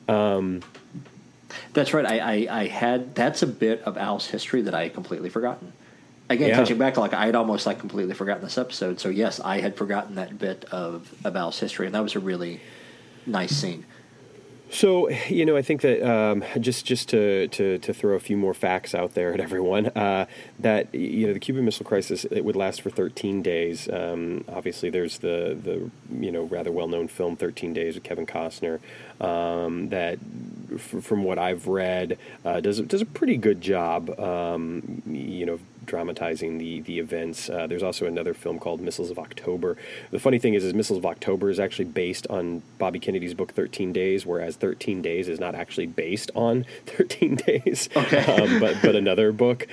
That's right. That's a bit of Al's history that I had completely forgotten. Again, touching back, I'd almost completely forgotten this episode. So yes, I had forgotten that bit of Al's history, and that was a really nice scene. So, I think that just to throw a few more facts out there at everyone, that, the Cuban Missile Crisis, it would last for 13 days. Obviously, there's the rather well-known film 13 Days with Kevin Costner, that, from what I've read, does a pretty good job, dramatizing the events. There's also another film called Missiles of October. The funny thing is Missiles of October is actually based on Bobby Kennedy's book 13 Days, whereas 13 Days is not actually based on 13 Days, okay. but another book.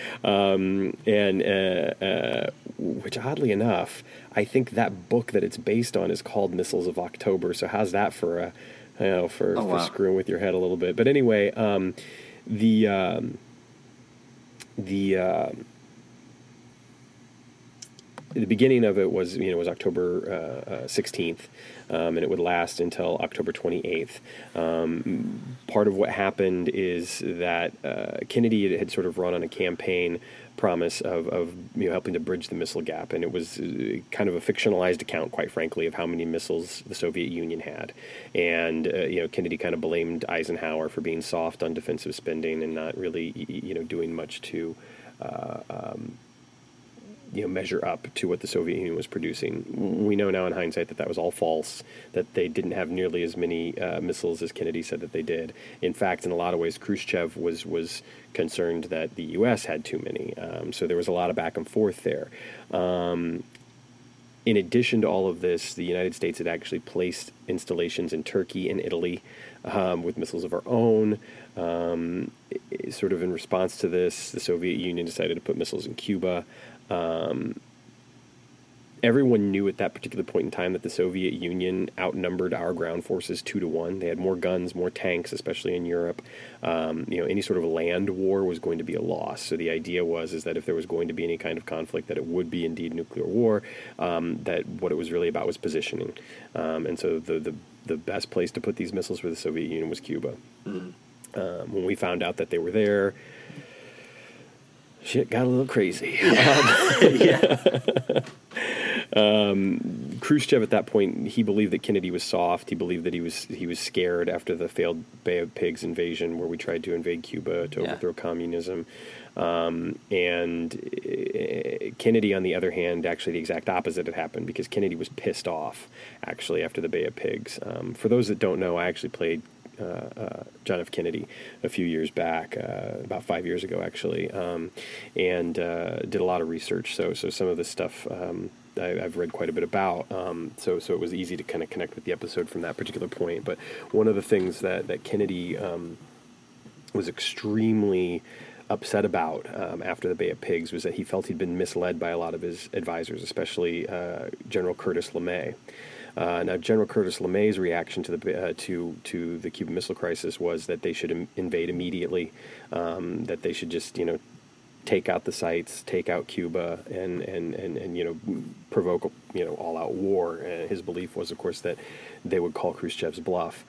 Which, oddly enough, I think that book that it's based on is called Missiles of October. So how's that for for screwing with your head a little bit? But anyway, the beginning of it was October 16th, and it would last until October 28th. Part of what happened is that Kennedy had sort of run on a campaign promise of helping to bridge the missile gap, and it was kind of a fictionalized account, quite frankly, of how many missiles the Soviet Union had. And Kennedy kind of blamed Eisenhower for being soft on defensive spending and not really doing much to measure up to what the Soviet Union was producing. We know now in hindsight that was all false, that they didn't have nearly as many missiles as Kennedy said that they did. In fact, in a lot of ways, Khrushchev was concerned that the U.S. had too many. So there was a lot of back and forth there. In addition to all of this, the United States had actually placed installations in Turkey and Italy with missiles of our own. Sort of in response to this, the Soviet Union decided to put missiles in Cuba. Everyone knew at that particular point in time that the Soviet Union outnumbered our ground forces 2-1. They had more guns, more tanks, especially in Europe. Any sort of land war was going to be a loss. So the idea is that if there was going to be any kind of conflict, that it would be indeed nuclear war. That what it was really about was positioning. And so the best place to put these missiles for the Soviet Union was Cuba. Mm-hmm. When we found out that they were there, shit got a little crazy. Khrushchev at that point, he believed that Kennedy was soft. He believed that he was scared after the failed Bay of Pigs invasion, where we tried to invade Cuba to overthrow communism. And Kennedy, on the other hand, actually the exact opposite had happened, because Kennedy was pissed off, actually, after the Bay of Pigs. For those that don't know, I actually played John F. Kennedy a few years back, about 5 years ago, actually, and did a lot of research. So some of this stuff I've read quite a bit about. So it was easy to kind of connect with the episode from that particular point. But one of the things that Kennedy was extremely upset about after the Bay of Pigs was that he felt he'd been misled by a lot of his advisors, especially General Curtis LeMay. Now, General Curtis LeMay's reaction to the Cuban Missile Crisis was that they should invade immediately, that they should just take out the sites, take out Cuba, and provoke all-out war. And his belief was, of course, that they would call Khrushchev's bluff.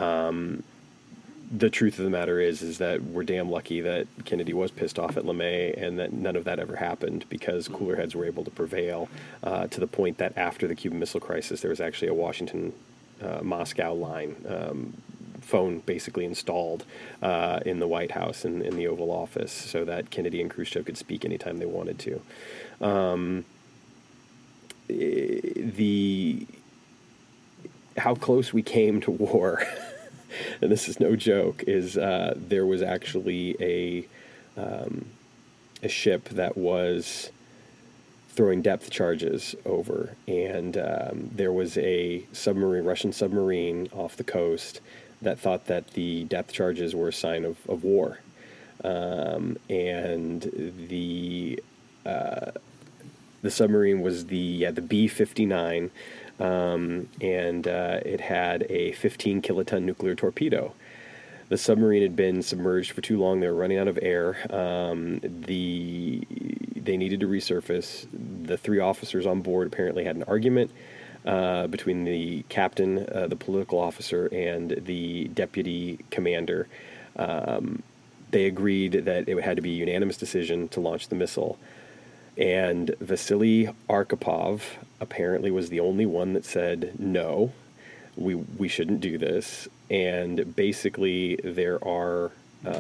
The truth of the matter is that we're damn lucky that Kennedy was pissed off at LeMay and that none of that ever happened, because cooler heads were able to prevail to the point that after the Cuban Missile Crisis, there was actually a Washington-Moscow line, phone basically installed in the White House and in the Oval Office, so that Kennedy and Khrushchev could speak anytime they wanted to. How close we came to war, and this is no joke, is there was actually a ship that was throwing depth charges over, and there was a Russian submarine off the coast that thought that the depth charges were a sign of war, and the submarine was the B-59. And it had a 15 kiloton nuclear torpedo. The submarine had been submerged for too long. They were running out of air. They needed to resurface. The 3 officers on board apparently had an argument between the captain, the political officer, and the deputy commander. They agreed that it had to be a unanimous decision to launch the missile. And Vasily Arkhipov apparently was the only one that said, no, we shouldn't do this. And basically there are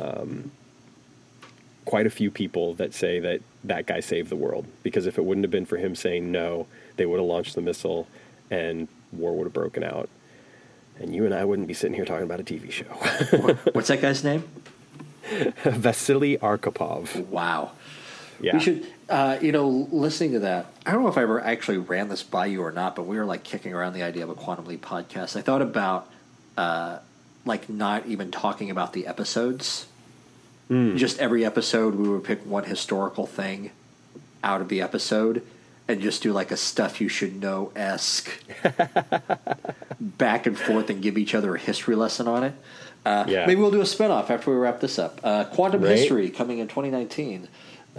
quite a few people that say that guy saved the world, because if it wouldn't have been for him saying no, they would have launched the missile and war would have broken out. And you and I wouldn't be sitting here talking about a TV show. What's that guy's name? Vasily Arkhipov. Wow. Yeah. We should, listening to that, I don't know if I ever actually ran this by you or not, but we were like kicking around the idea of a Quantum Leap podcast. I thought about not even talking about the episodes. Just every episode we would pick one historical thing out of the episode and just do like a stuff you should know-esque back and forth and give each other a history lesson on it. Maybe we'll do a spinoff after we wrap this up. Quantum History coming in 2019.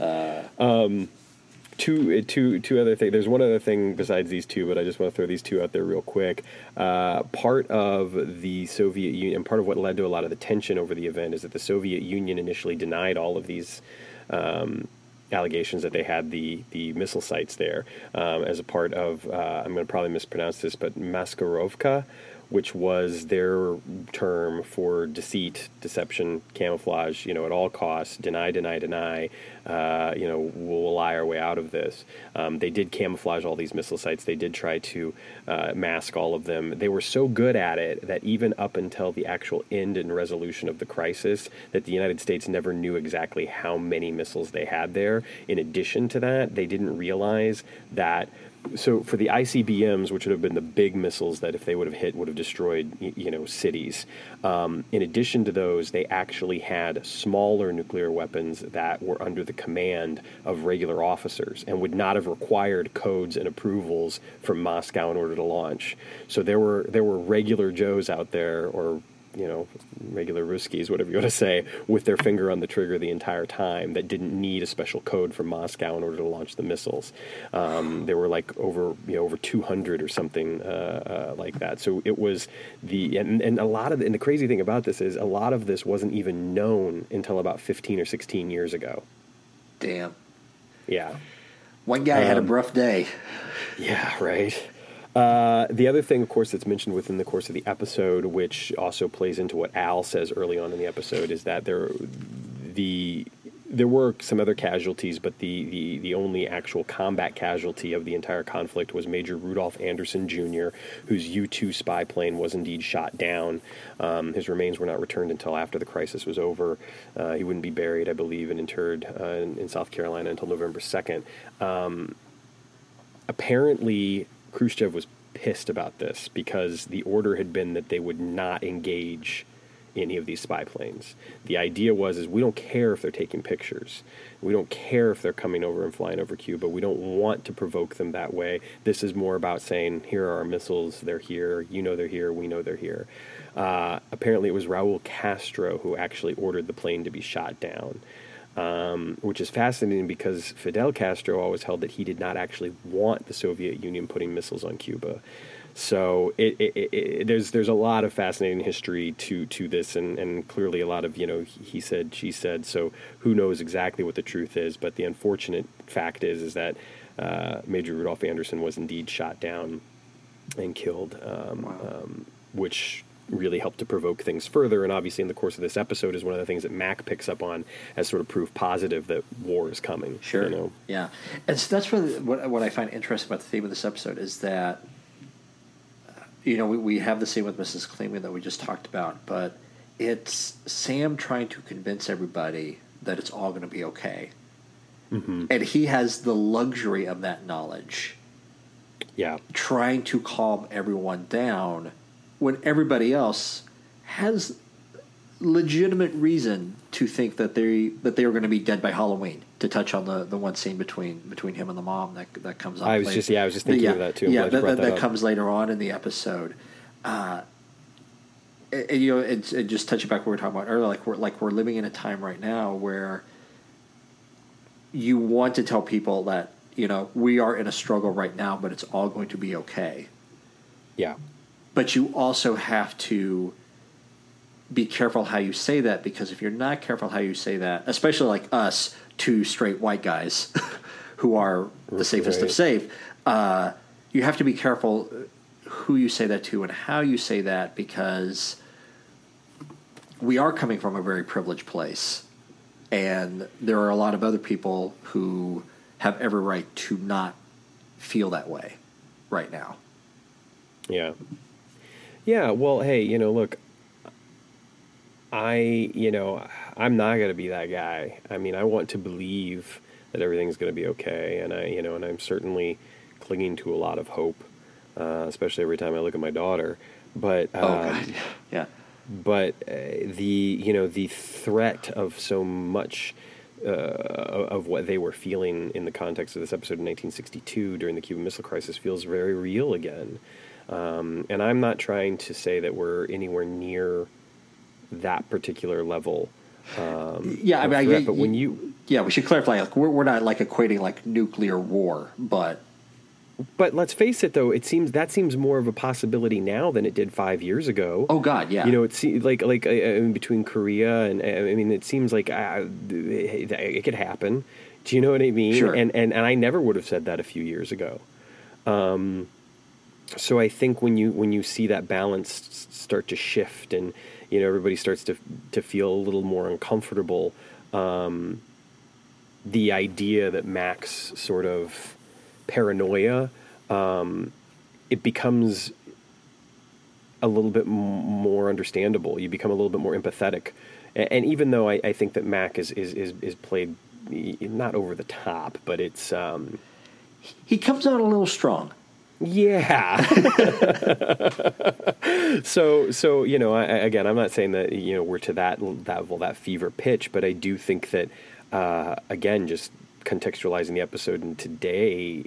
Two other things. There's one other thing besides these two, but I just want to throw these two out there real quick. Part of the Soviet Union, part of what led to a lot of the tension over the event, is that the Soviet Union initially denied all of these allegations that they had the missile sites there as a part of, I'm going to probably mispronounce this, but Maskirovka, which was their term for deceit, deception, camouflage, at all costs, deny, we'll lie our way out of this. They did camouflage all these missile sites. They did try to mask all of them. They were so good at it that even up until the actual end and resolution of the crisis, that the United States never knew exactly how many missiles they had there. In addition to that, they didn't realize that. So for the ICBMs, which would have been the big missiles that if they would have hit would have destroyed, cities, in addition to those, they actually had smaller nuclear weapons that were under the command of regular officers and would not have required codes and approvals from Moscow in order to launch. So there were regular Joes out there, or regular Ruskies, whatever you want to say, with their finger on the trigger the entire time, that didn't need a special code from Moscow in order to launch the missiles. There were like over 200 or something like that. So it was and a lot of and the crazy thing about this is a lot of this wasn't even known until about 15 or 16 years ago. Damn. Yeah. One guy had a rough day. Yeah, right. The other thing, of course, that's mentioned within the course of the episode, which also plays into what Al says early on in the episode, is that there were some other casualties, but the only actual combat casualty of the entire conflict was Major Rudolph Anderson Jr., whose U-2 spy plane was indeed shot down. His remains were not returned until after the crisis was over. He wouldn't be buried, I believe, and interred in South Carolina until November 2nd. Apparently, Khrushchev was pissed about this because the order had been that they would not engage any of these spy planes. The idea is we don't care if they're taking pictures. We don't care if they're coming over and flying over Cuba. We don't want to provoke them that way. This is more about saying, here are our missiles, they're here, you know they're here, we know they're here. Apparently it was Raul Castro who actually ordered the plane to be shot down, which is fascinating because Fidel Castro always held that he did not actually want the Soviet Union putting missiles on Cuba. So there's a lot of fascinating history to this, and clearly a lot of, he said, she said, so who knows exactly what the truth is, but the unfortunate fact is that Major Rudolph Anderson was indeed shot down and killed, which really helped to provoke things further, and obviously in the course of this episode is one of the things that Mac picks up on as sort of proof positive that war is coming. Sure. Yeah. And so that's really what I find interesting about the theme of this episode is that we have the scene with Mrs. Kleeman that we just talked about, but it's Sam trying to convince everybody that it's all going to be okay. Mm-hmm. And he has the luxury of that knowledge. Yeah. Trying to calm everyone down when everybody else has legitimate reason to think that they are going to be dead by Halloween. To touch on the one scene between him and the mom that comes up. I was just thinking of that too. Yeah, that comes later on in the episode. And just touching back what we were talking about earlier, like we're living in a time right now where you want to tell people that we are in a struggle right now, but it's all going to be okay. Yeah. But you also have to be careful how you say that, because if you're not careful how you say that, especially like us, two straight white guys who are the safest of safe, you have to be careful who you say that to and how you say that, because we are coming from a very privileged place, and there are a lot of other people who have every right to not feel that way right now. Yeah. Yeah, well, hey, look, I'm not going to be that guy. I mean, I want to believe that everything's going to be okay, and and I'm certainly clinging to a lot of hope, especially every time I look at my daughter. But God. Yeah. But the threat of so much of what they were feeling in the context of this episode in 1962 during the Cuban Missile Crisis feels very real again. And I'm not trying to say that we're anywhere near that particular level. But when we should clarify. Like, we're not like equating like nuclear war, but let's face it, though. It seems more of a possibility now than it did 5 years ago. Oh God, yeah. It's like between Korea and it seems like it could happen. Do you know what I mean? Sure. And I never would have said that a few years ago. So I think when you see that balance start to shift and everybody starts to feel a little more uncomfortable, the idea that Mac's sort of paranoia, it becomes a little bit more understandable. You become a little bit more empathetic, and even though I think that Mac is played not over the top, but it's he comes out a little strong. Yeah. So again, I'm not saying that we're to that fever pitch, but I do think that again, just contextualizing the episode in today,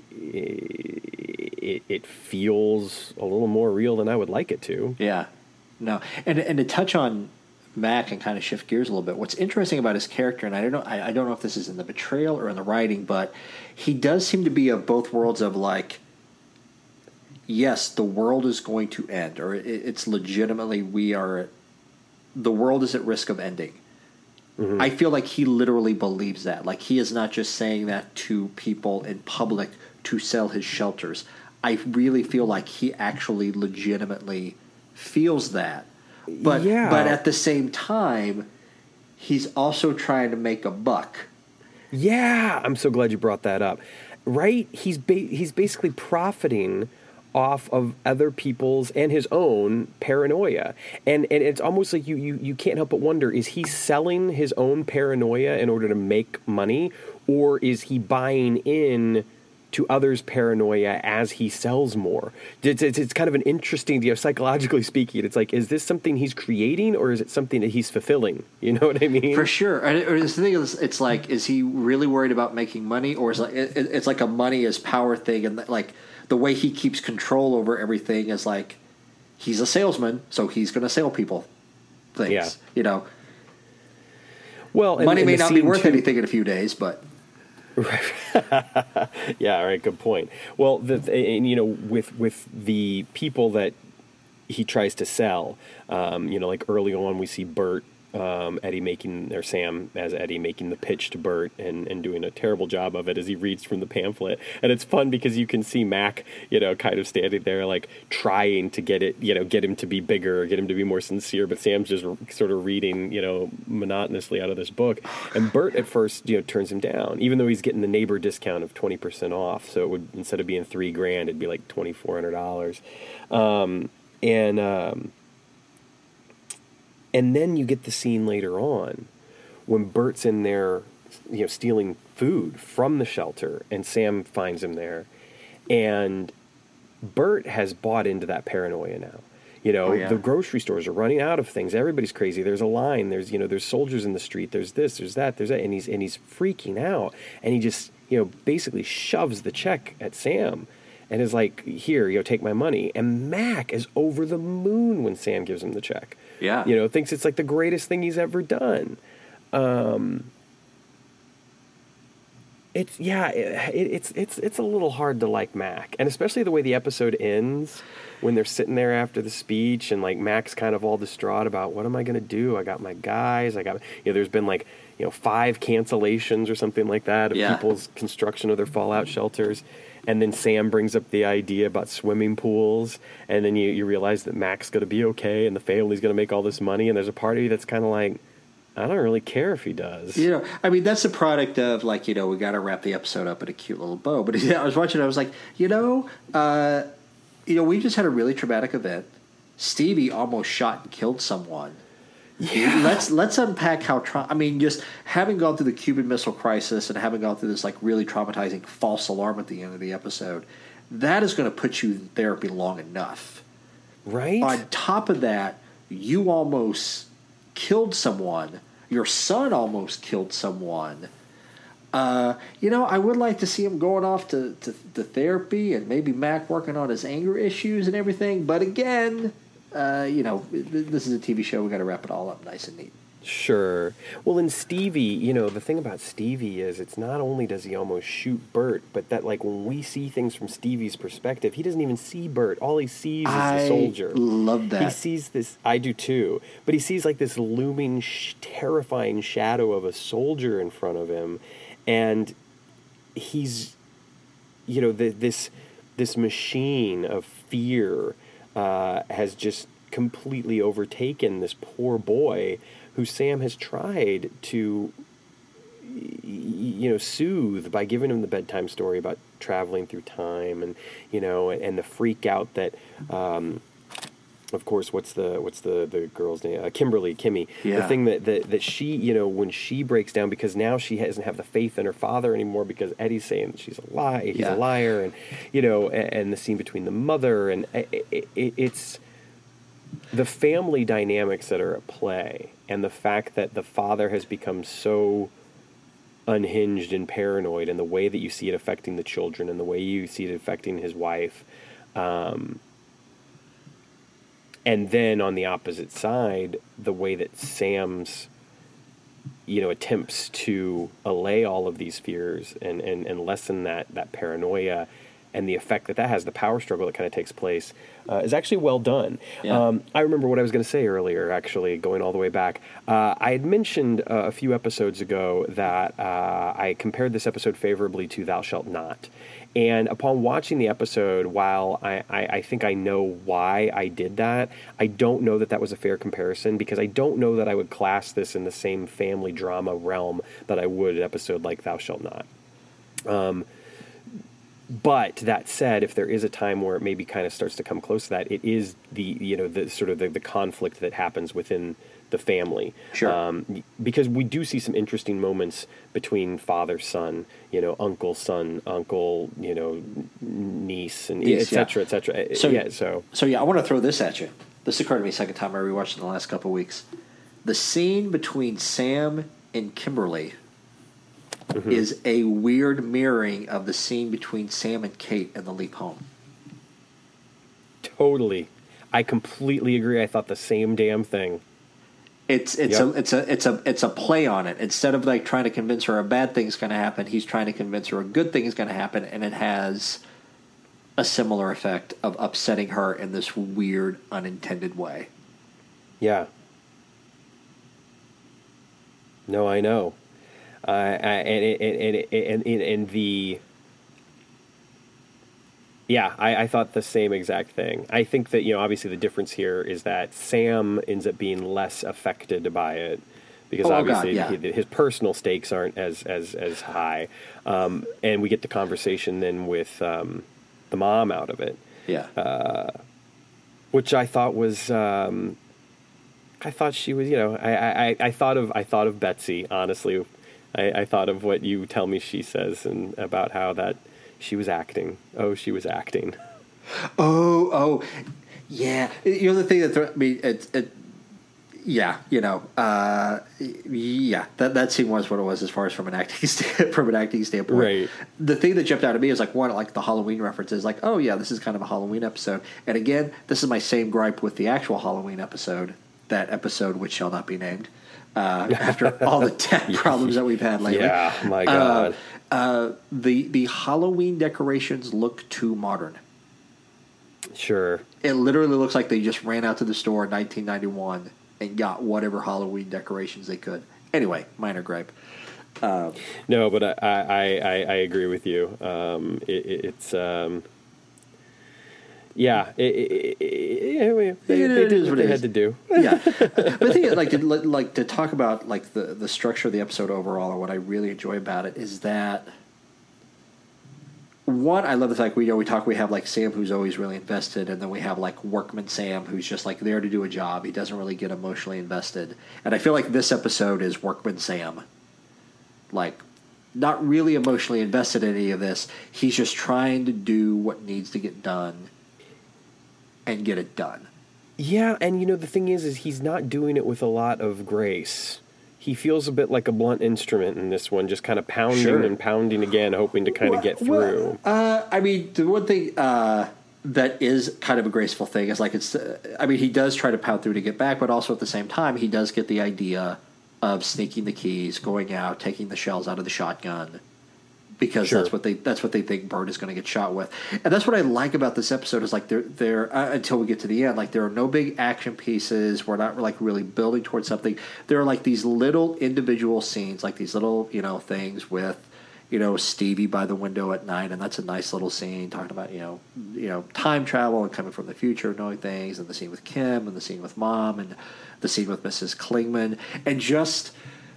it feels a little more real than I would like it to. Yeah. No. And to touch on Mac and kind of shift gears a little bit, what's interesting about his character, and I don't know if this is in the betrayal or in the writing, but he does seem to be of both worlds of like, yes, the world is going to end, or it's legitimately the world is at risk of ending. Mm-hmm. I feel like he literally believes that. Like, he is not just saying that to people in public to sell his shelters. I really feel like he actually legitimately feels that. But at the same time, he's also trying to make a buck. Yeah, I'm so glad you brought that up. Right? He's basically profiting off of other people's and his own paranoia. And it's almost like you can't help but wonder, is he selling his own paranoia in order to make money, or is he buying in to others' paranoia as he sells more. It's kind of an interesting, psychologically speaking, it's like, is this something he's creating or is it something that he's fulfilling? You know what I mean? For sure. The thing is, it's like, is he really worried about making money, or is it's like a money is power thing, and like the way he keeps control over everything is like he's a salesman, so he's going to sell people things. Yeah. Well, money may not be worth anything in a few days, but. Yeah, right. Good point. Well, with the people that he tries to sell, like early on, we see Bert, Sam as Eddie making the pitch to Bert and doing a terrible job of it as he reads from the pamphlet. And it's fun because you can see Mac, kind of standing there like trying to get him to be bigger, get him to be more sincere. But Sam's just sort of reading, monotonously out of this book. And Bert at first, turns him down, even though he's getting the neighbor discount of 20% off. So it would, instead of being $3,000, it'd be like $2,400. And then you get the scene later on when Bert's in there, stealing food from the shelter, and Sam finds him there. And Bert has bought into that paranoia now. The grocery stores are running out of things. Everybody's crazy. There's a line. There's soldiers in the street. There's this, there's that, and he's freaking out. And he just, basically shoves the check at Sam and is like, here, take my money. And Mac is over the moon when Sam gives him the check. Yeah. Thinks it's like the greatest thing he's ever done. It's a little hard to like Mac, and especially the way the episode ends when they're sitting there after the speech and like Mac's kind of all distraught about, what am I going to do? I got my guys. There's been 5 cancellations or something like that of people's construction of their fallout shelters. And then Sam brings up the idea about swimming pools, and then you realize that Mac's going to be okay, and the family's going to make all this money, and there's a part of you that's kind of like, I don't really care if he does. That's a product of we got to wrap the episode up in a cute little bow. But I was watching, I was like, we just had a really traumatic event. Stevie almost shot and killed someone. Yeah. Let's unpack how just having gone through the Cuban Missile Crisis and having gone through this really traumatizing false alarm at the end of the episode, that is going to put you in therapy long enough. Right. On top of that, you almost killed someone. Your son almost killed someone. I would like to see him going off to therapy and maybe Mac working on his anger issues and everything. But again, this is a TV show. We got to wrap it all up nice and neat. Sure. Well, in Stevie, the thing about Stevie is it's not only does he almost shoot Bert, but that when we see things from Stevie's perspective, he doesn't even see Bert. All he sees is the soldier. I love that. He sees this. I do too. But he sees this looming, terrifying shadow of a soldier in front of him, and he's, this machine of fear has just completely overtaken this poor boy who Sam has tried to, soothe by giving him the bedtime story about traveling through time, and and the freak out that, of course, what's the girl's name? Kimmy. Yeah. The thing that she, when she breaks down because now she doesn't have the faith in her father anymore because Eddie's saying that she's a lie, he's a liar, and and the scene between the mother, and it's the family dynamics that are at play, and the fact that the father has become so unhinged and paranoid, and the way that you see it affecting the children, and the way you see it affecting his wife, and then on the opposite side, the way that Sam's attempts to allay all of these fears and lessen that paranoia, and the effect that has, the power struggle that kind of takes place, is actually well done. Yeah. I remember what I was going to say earlier, actually, going all the way back. I had mentioned a few episodes ago that I compared this episode favorably to Thou Shalt Not. And upon watching the episode, while I think I know why I did that, I don't know that was a fair comparison, because I don't know that I would class this in the same family drama realm that I would an episode like Thou Shalt Not. But that said, if there is a time where it maybe kind of starts to come close to that, it is the sort of the conflict that happens within the family. Sure. Because we do see some interesting moments between father, son, uncle, son, uncle, niece, and et cetera, et cetera. So I want to throw this at you. This occurred to me second time I rewatched in the last couple of weeks. The scene between Sam and Kimberly is a weird mirroring of the scene between Sam and Kate in The Leap Home. Totally. I completely agree. I thought the same damn thing. It's a play on it. Instead of like trying to convince her a bad thing's going to happen, he's trying to convince her a good thing is going to happen, and it has a similar effect of upsetting her in this weird, unintended way. Yeah. No, I know. I thought the same exact thing. I think that, obviously the difference here is that Sam ends up being less affected by it because his personal stakes aren't as high. And we get the conversation then with the mom out of it. Yeah. Which I thought was, I thought she was, I thought of Betsy, honestly. I thought of what you tell me she says and about how that she was acting. Oh, she was acting. Oh, yeah. The thing that that scene was what it was as far as from an acting standpoint. Right. The thing that jumped out at me is like one, like the Halloween references, like, oh yeah, this is kind of a Halloween episode. And again, this is my same gripe with the actual Halloween episode, that episode which shall not be named. After all the tech problems that we've had lately. Yeah, my God. The Halloween decorations look too modern. Sure. It literally looks like they just ran out to the store in 1991 and got whatever Halloween decorations they could. Anyway, minor gripe. No, but I agree with you. It's... Yeah, they did what they had to do. Yeah, but the thing is, like to talk about like the structure of the episode overall, and what I really enjoy about it is that one, I love the fact we have like Sam who's always really invested, and then we have like workman Sam who's just like there to do a job. He doesn't really get emotionally invested, and I feel like this episode is workman Sam, like not really emotionally invested in any of this. He's just trying to do what needs to get done. And get it done. Yeah, and the thing is he's not doing it with a lot of grace. He feels a bit like a blunt instrument in this one, just kind of pounding and pounding again, hoping to kind of get through. I mean, the one thing that is kind of a graceful thing is like he does try to pound through to get back, but also at the same time, he does get the idea of sneaking the keys, going out, taking the shells out of the shotgun. Because that's what they think Bert is going to get shot with, and that's what I like about this episode is like they're until we get to the end, like there are no big action pieces. We're not like really building towards something. There are like these little individual scenes, like these little things with Stevie by the window at night, and that's a nice little scene talking about time travel and coming from the future, knowing things, and the scene with Kim and the scene with Mom and the scene with Mrs. Klingman, and just.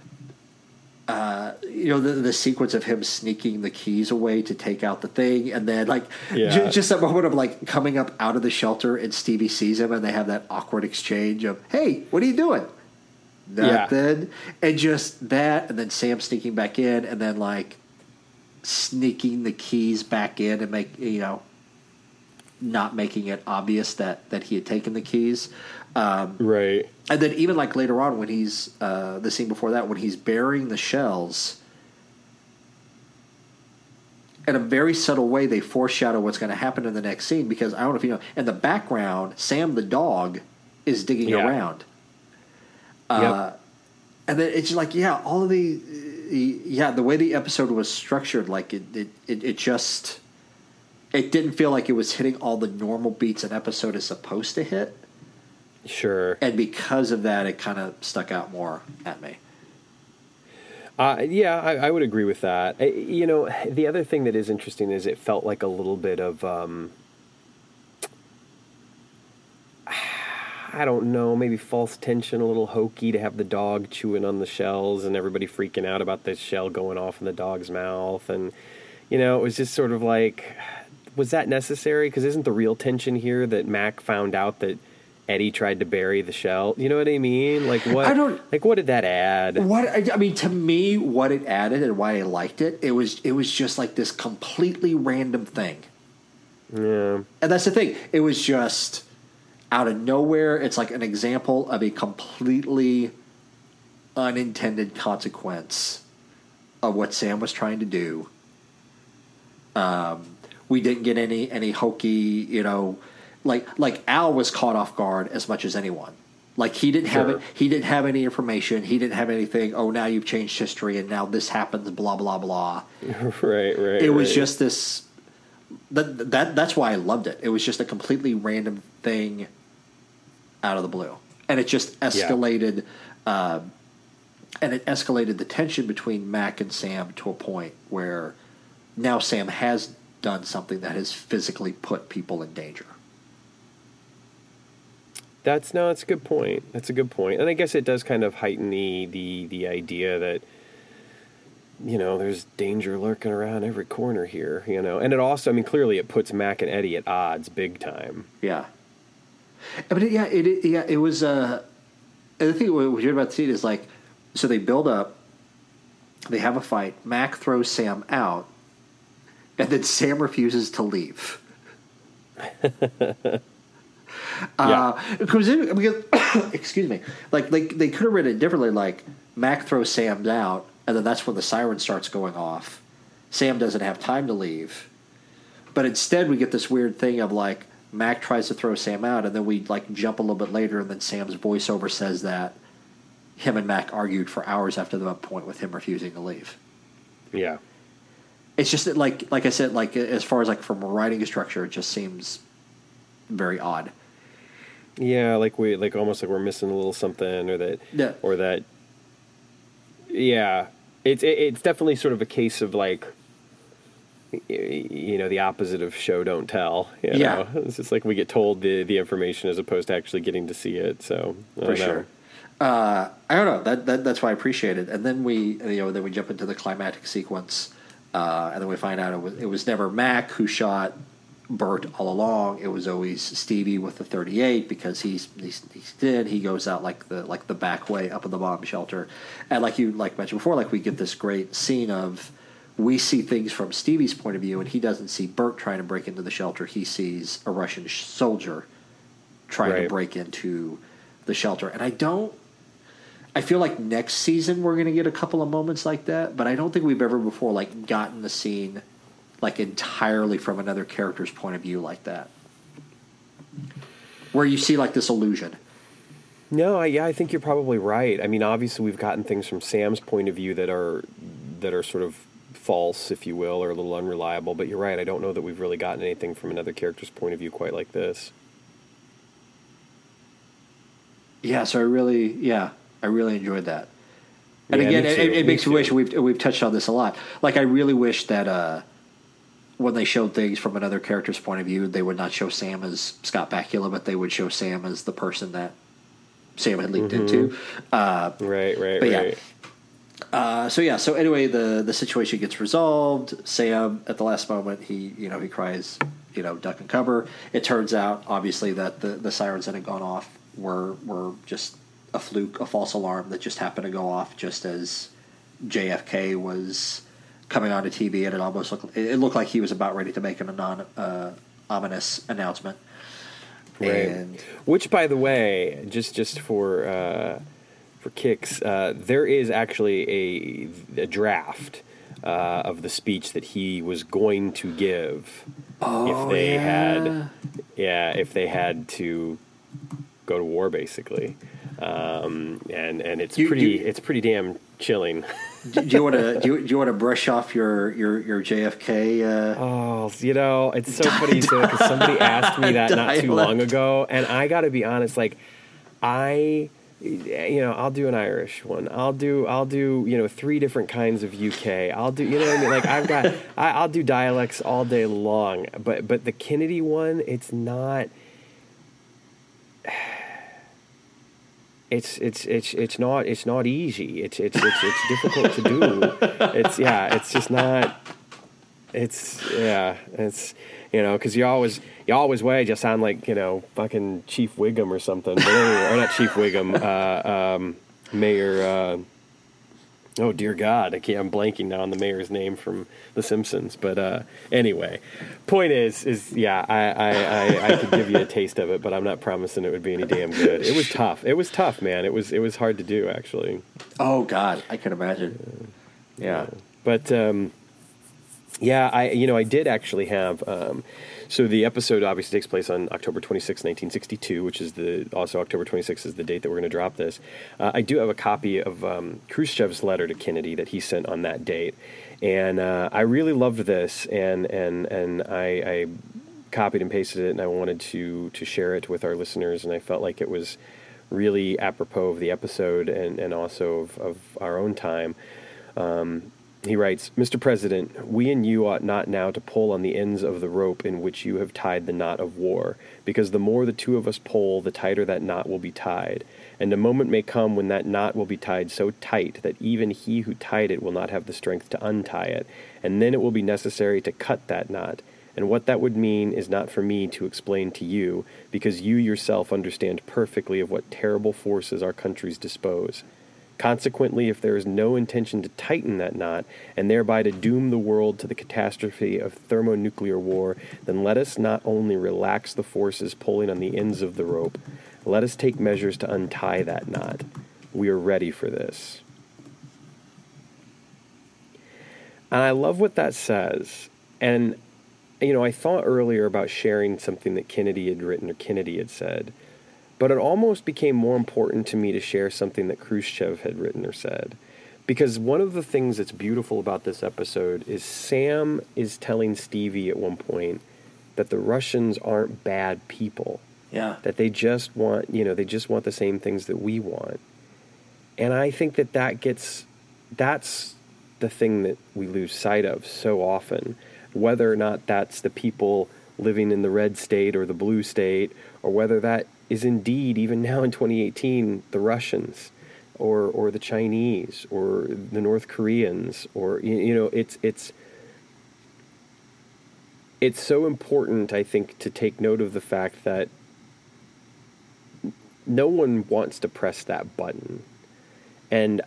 The sequence of him sneaking the keys away to take out the thing, and then just that moment of like coming up out of the shelter and Stevie sees him and they have that awkward exchange of, hey, what are you doing? Nothing. And just that, and then Sam sneaking back in, and then like sneaking the keys back in and not making it obvious that he had taken the keys. Right. And then even like later on when he's the scene before that, when he's burying the shells, in a very subtle way they foreshadow what's going to happen in the next scene, because I don't know if you know, in the background Sam the dog is digging around. Yep. And then it's like all of the way the episode was structured, like it just didn't feel like it was hitting all the normal beats an episode is supposed to hit. Sure. And because of that, it kind of stuck out more at me. I would agree with that. The other thing that is interesting is it felt like a little bit of, I don't know, maybe false tension, a little hokey to have the dog chewing on the shells and everybody freaking out about the shell going off in the dog's mouth. And, it was just sort of like, was that necessary? Because isn't the real tension here that Mac found out that Eddie tried to bury the shell. You know what I mean? Like what? I don't. Like what did that add? I mean, to me, what it added and why I liked it, it was just like this completely random thing. Yeah. And that's the thing. It was just out of nowhere. It's like an example of a completely unintended consequence of what Sam was trying to do. We didn't get any hokey, like Al was caught off guard as much as anyone. Like he didn't have it. He didn't have any information. He didn't have anything. Oh, now you've changed history, and now this happens. Blah blah blah. Right. It was just this. That's why I loved it. It was just a completely random thing out of the blue, and it just escalated. Yeah. And it escalated the tension between Mac and Sam to a point where now Sam has done something that has physically put people in danger. That's a good point. That's a good point. And I guess it does kind of heighten the idea that, there's danger lurking around every corner here, And it also, clearly it puts Mac and Eddie at odds big time. Yeah. But it was, and the thing what you're about to see is like, so they build up, they have a fight, Mac throws Sam out, and then Sam refuses to leave. Because excuse me, like they could have written it differently. Like Mac throws Sam out, and then that's when the siren starts going off. Sam doesn't have time to leave, but instead we get this weird thing of like Mac tries to throw Sam out, and then we like jump a little bit later, and then Sam's voiceover says that him and Mac argued for hours after the point with him refusing to leave. Yeah, it's just that like I said, like as far as like from a writing structure, it just seems very odd. Yeah, like almost like we're missing a little something, or that. Yeah, it's definitely sort of a case of like, the opposite of show don't tell. You know? It's just like we get told the information as opposed to actually getting to see it. So for sure, I don't know. That's why I appreciate it. And then we jump into the climactic sequence, and then we find out it was never Mac who shot Bert all along. It was always Stevie with the .38 because he's dead. He goes out like the back way up in the bomb shelter, and like you mentioned before, like we get this great scene of we see things from Stevie's point of view, and he doesn't see Bert trying to break into the shelter. He sees a Russian soldier trying to break into the shelter, and I feel like next season we're going to get a couple of moments like that, but I don't think we've ever before like gotten the scene like entirely from another character's point of view like that, where you see like this illusion. No, I think you're probably right. Obviously we've gotten things from Sam's point of view that are sort of false, if you will, or a little unreliable. But you're right. I don't know that we've really gotten anything from another character's point of view quite like this. Yeah. So I really enjoyed that. And again, it makes me wish we've touched on this a lot. Like I really wish that. When they showed things from another character's point of view, they would not show Sam as Scott Bakula, but they would show Sam as the person that Sam had leaked into. Right. So anyway, the situation gets resolved. Sam, at the last moment, he cries, duck and cover. It turns out, obviously, that the sirens that had gone off were just a fluke, a false alarm that just happened to go off just as JFK was coming onto TV, and it looked like he was about ready to make an ominous announcement. Right. And which, by the way, just for kicks, there is actually a draft of the speech that he was going to give if they had to go to war, basically, and it's pretty damn chilling. Do you want to brush off your JFK? It's so funny because somebody asked me that not too long ago, and I got to be honest. Like, I'll do an Irish one. I'll do 3 different kinds of UK. I'll do what I mean. Like I'll do dialects all day long. But the Kennedy one, it's not. It's not easy. It's difficult to do. It's just not. it's because you always way just sound like fucking Chief Wiggum or something, but anyway, or not Chief Wiggum, Mayor. Oh dear God, I'm blanking now on the mayor's name from The Simpsons. But anyway, point is I could give you a taste of it, but I'm not promising it would be any damn good. It was tough. It was tough, man. It was hard to do, actually. Oh God, I can imagine. Yeah, but I did actually have. So the episode obviously takes place on October 26, 1962, which is also October 26 is the date that we're going to drop this. I do have a copy of Khrushchev's letter to Kennedy that he sent on that date, and I really loved this, and I copied and pasted it, and I wanted to share it with our listeners, and I felt like it was really apropos of the episode and also of our own time. He writes, Mr. President, we and you ought not now to pull on the ends of the rope in which you have tied the knot of war, because the more the two of us pull, the tighter that knot will be tied. And a moment may come when that knot will be tied so tight that even he who tied it will not have the strength to untie it, and then it will be necessary to cut that knot. And what that would mean is not for me to explain to you, because you yourself understand perfectly of what terrible forces our countries dispose. Consequently, if there is no intention to tighten that knot, and thereby to doom the world to the catastrophe of thermonuclear war, then let us not only relax the forces pulling on the ends of the rope, let us take measures to untie that knot. We are ready for this. And I love what that says. And, I thought earlier about sharing something that Kennedy had written or Kennedy had said. But it almost became more important to me to share something that Khrushchev had written or said. Because one of the things that's beautiful about this episode is Sam is telling Stevie at one point that the Russians aren't bad people. Yeah. That they just want, they just want the same things that we want. And I think that's the thing that we lose sight of so often. Whether or not that's the people living in the red state or the blue state, or whether that is indeed, even now in 2018, the Russians or the Chinese or the North Koreans, or, it's so important, I think, to take note of the fact that no one wants to press that button. And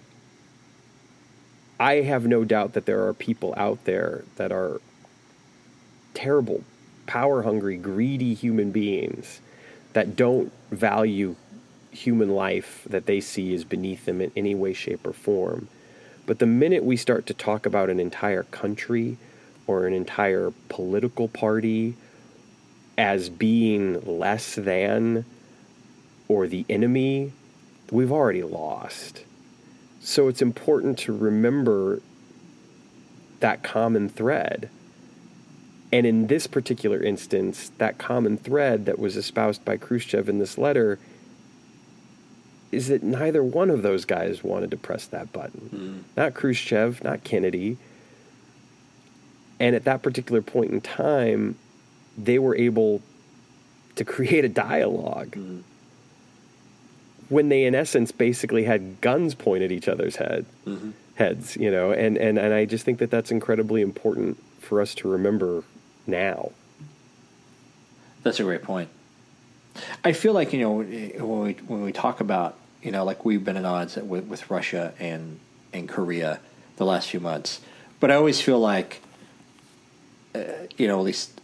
I have no doubt that there are people out there that are terrible, power-hungry, greedy human beings that don't value human life that they see as beneath them in any way, shape, or form. But the minute we start to talk about an entire country or an entire political party as being less than or the enemy, we've already lost. So it's important to remember that common thread. And in this particular instance, that common thread that was espoused by Khrushchev in this letter is that neither one of those guys wanted to press that button. Not Khrushchev, not Kennedy. And at that particular point in time, they were able to create a dialogue when they, in essence, basically had guns pointed at each other's heads, and I just think that that's incredibly important for us to remember now. That's a great point. I feel like, when we talk about, like we've been at odds with Russia and Korea the last few months, but I always feel like, at least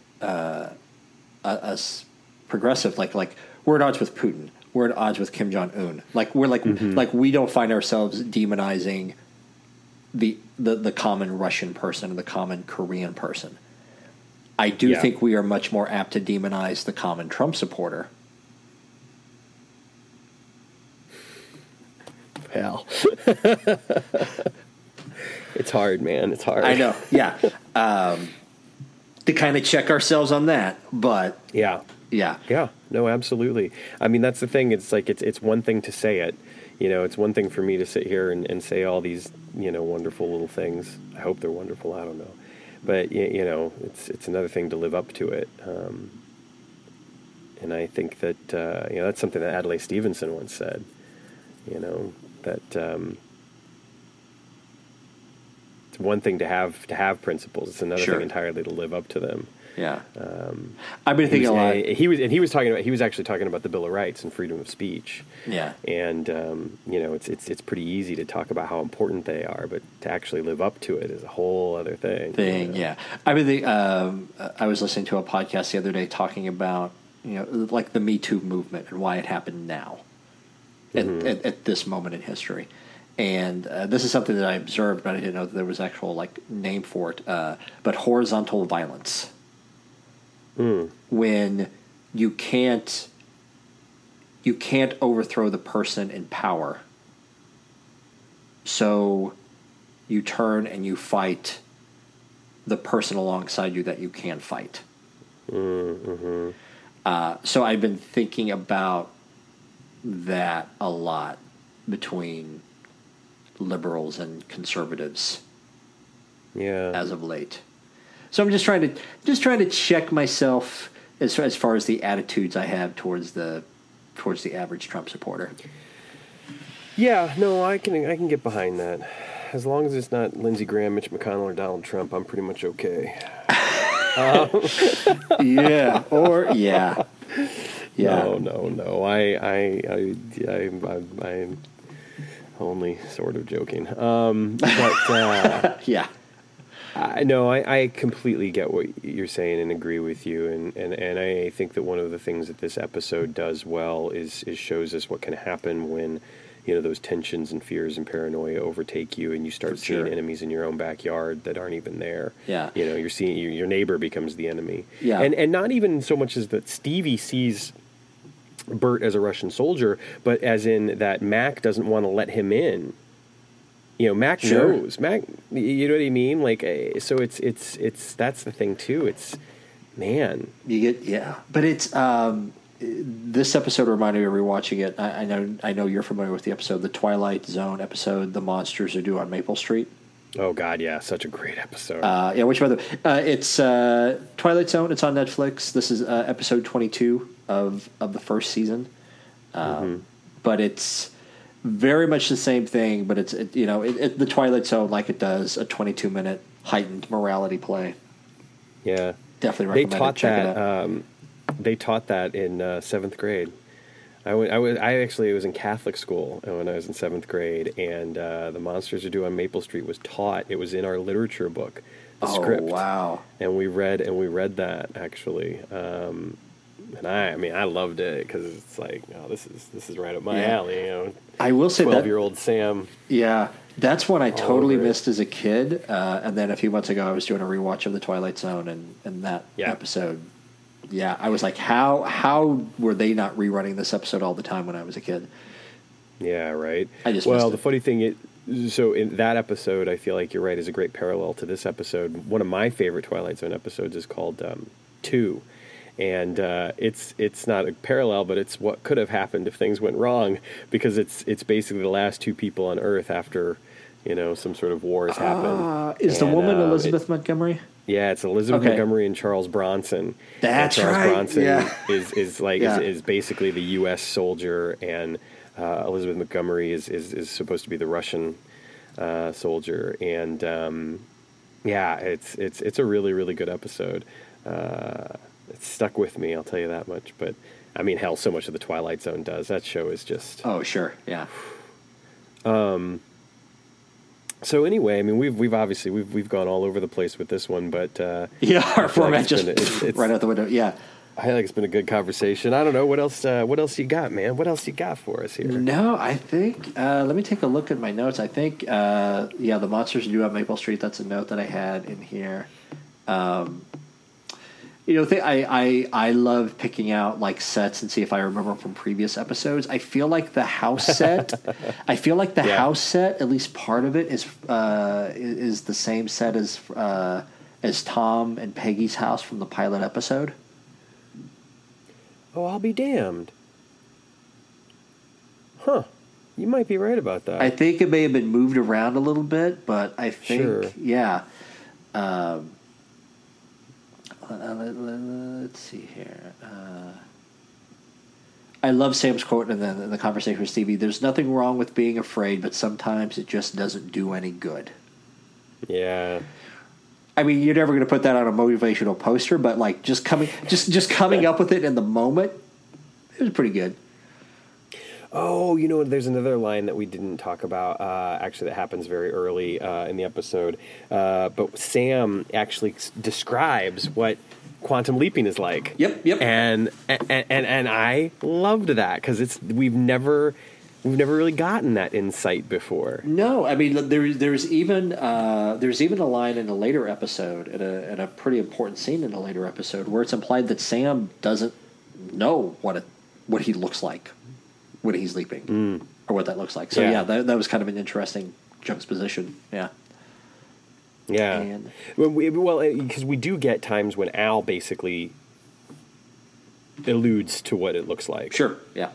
us progressive, like we're at odds with Putin. We're at odds with Kim Jong-un. Like we're like we don't find ourselves demonizing the common Russian person or the common Korean person. I do think we are much more apt to demonize the common Trump supporter. Hell. It's hard, man. It's hard. I know. Yeah. To kind of check ourselves on that, but yeah. No, absolutely. I mean, that's the thing. It's like it's one thing to say it. It's one thing for me to sit here and say all these wonderful little things. I hope they're wonderful. I don't know. But, it's another thing to live up to it. And I think that, that's something that Adlai Stevenson once said, that it's one thing to have principles. It's another Sure. thing entirely to live up to them. Yeah. I've been thinking a lot. He was actually talking about the Bill of Rights and freedom of speech. Yeah. And it's pretty easy to talk about how important they are, but to actually live up to it is a whole other thing. Yeah. I mean, I was listening to a podcast the other day talking about like the Me Too movement and why it happened now, at this moment in history. And this is something that I observed, but I didn't know that there was actual name for it. But horizontal violence, when you can't overthrow the person in power, so you turn and you fight the person alongside you that you can fight. So I've been thinking about that a lot between liberals and conservatives as of late. So I'm just trying to check myself as far as the attitudes I have towards the average Trump supporter. Yeah, no, I can get behind that. As long as it's not Lindsey Graham, Mitch McConnell, or Donald Trump, I'm pretty much okay. Yeah. No. I'm only sort of joking. Yeah. I completely get what you're saying and agree with you, and I think that one of the things that this episode does well is shows us what can happen when those tensions and fears and paranoia overtake you, and you start seeing enemies in your own backyard that aren't even there. Yeah. You're seeing your neighbor becomes the enemy. Yeah. And not even so much as that Stevie sees Bert as a Russian soldier, but as in that Mac doesn't want to let him in. Mac knows. Mac, you know what I mean? So it's that's the thing too. It's, man. But it's this episode reminded me of rewatching it. I know you're familiar with the episode, the Twilight Zone episode, The Monsters Are Due on Maple Street. Oh God, yeah, such a great episode. Which by the it's Twilight Zone. It's on Netflix. This is episode 22 of the first season. But it's very much the same thing. But it's the Twilight Zone, like it does a 22-minute heightened morality play. Yeah, definitely recommend it. It out. They taught that in 7th grade. I actually was in Catholic school when I was in 7th grade, and The Monsters Are Due on Maple Street was taught. It was in our literature book, the script. Oh, wow! And we read that actually, and I loved it because it's like, this is right up my alley. I will say 12-year-old Sam. Yeah, that's one I totally missed as a kid, and then a few months ago I was doing a rewatch of The Twilight Zone, and that episode. Yeah, I was like, how were they not rerunning this episode all the time when I was a kid? Yeah, right. The funny thing so in that episode, I feel like you're right, is a great parallel to this episode. One of my favorite Twilight Zone episodes is called 2. And it's not a parallel, but it's what could have happened if things went wrong, because it's basically the last two people on Earth after some sort of war has happened. Is the woman Elizabeth Montgomery? Yeah, it's Elizabeth Montgomery and Charles Bronson. That's Charles right. Bronson is is basically the U.S. soldier, and Elizabeth Montgomery is supposed to be the Russian soldier. And it's a really, really good episode. It's stuck with me, I'll tell you that much. But I mean, hell, so much of the Twilight Zone does. That show is just. Oh, sure, yeah. So anyway, I mean, we've obviously gone all over the place with this one, but our format just it's right out the window. Yeah, I feel like it's been a good conversation. I don't know what else. What else you got, man? What else you got for us here? No, I think. Let me take a look at my notes. I think. The Monsters Are Due on Maple Street. That's a note that I had in here. I love picking out sets and see if I remember from previous episodes. I feel like the house set. House set, at least part of it, is the same set as Tom and Peggy's house from the pilot episode. Oh, I'll be damned. Huh. You might be right about that. I think it may have been moved around a little bit, but I think, yeah. Let's see here. I love Sam's quote in the conversation with Stevie. There's nothing wrong with being afraid, but sometimes it just doesn't do any good. Yeah. I mean, you're never going to put that on a motivational poster, but like just coming up with it in the moment, it was pretty good. Oh, there's another line that we didn't talk about, actually, that happens very early in the episode. But Sam actually describes what quantum leaping is like. Yep. And I loved that because we've never really gotten that insight before. No, I mean there's even a line in a later episode, in a pretty important scene in a later episode, where it's implied that Sam doesn't know what he looks like when he's leaping, or what that looks like. So yeah, that was kind of an interesting juxtaposition. Yeah. Yeah. And, well, because we do get times when Al basically alludes to what it looks like. Sure. Yeah.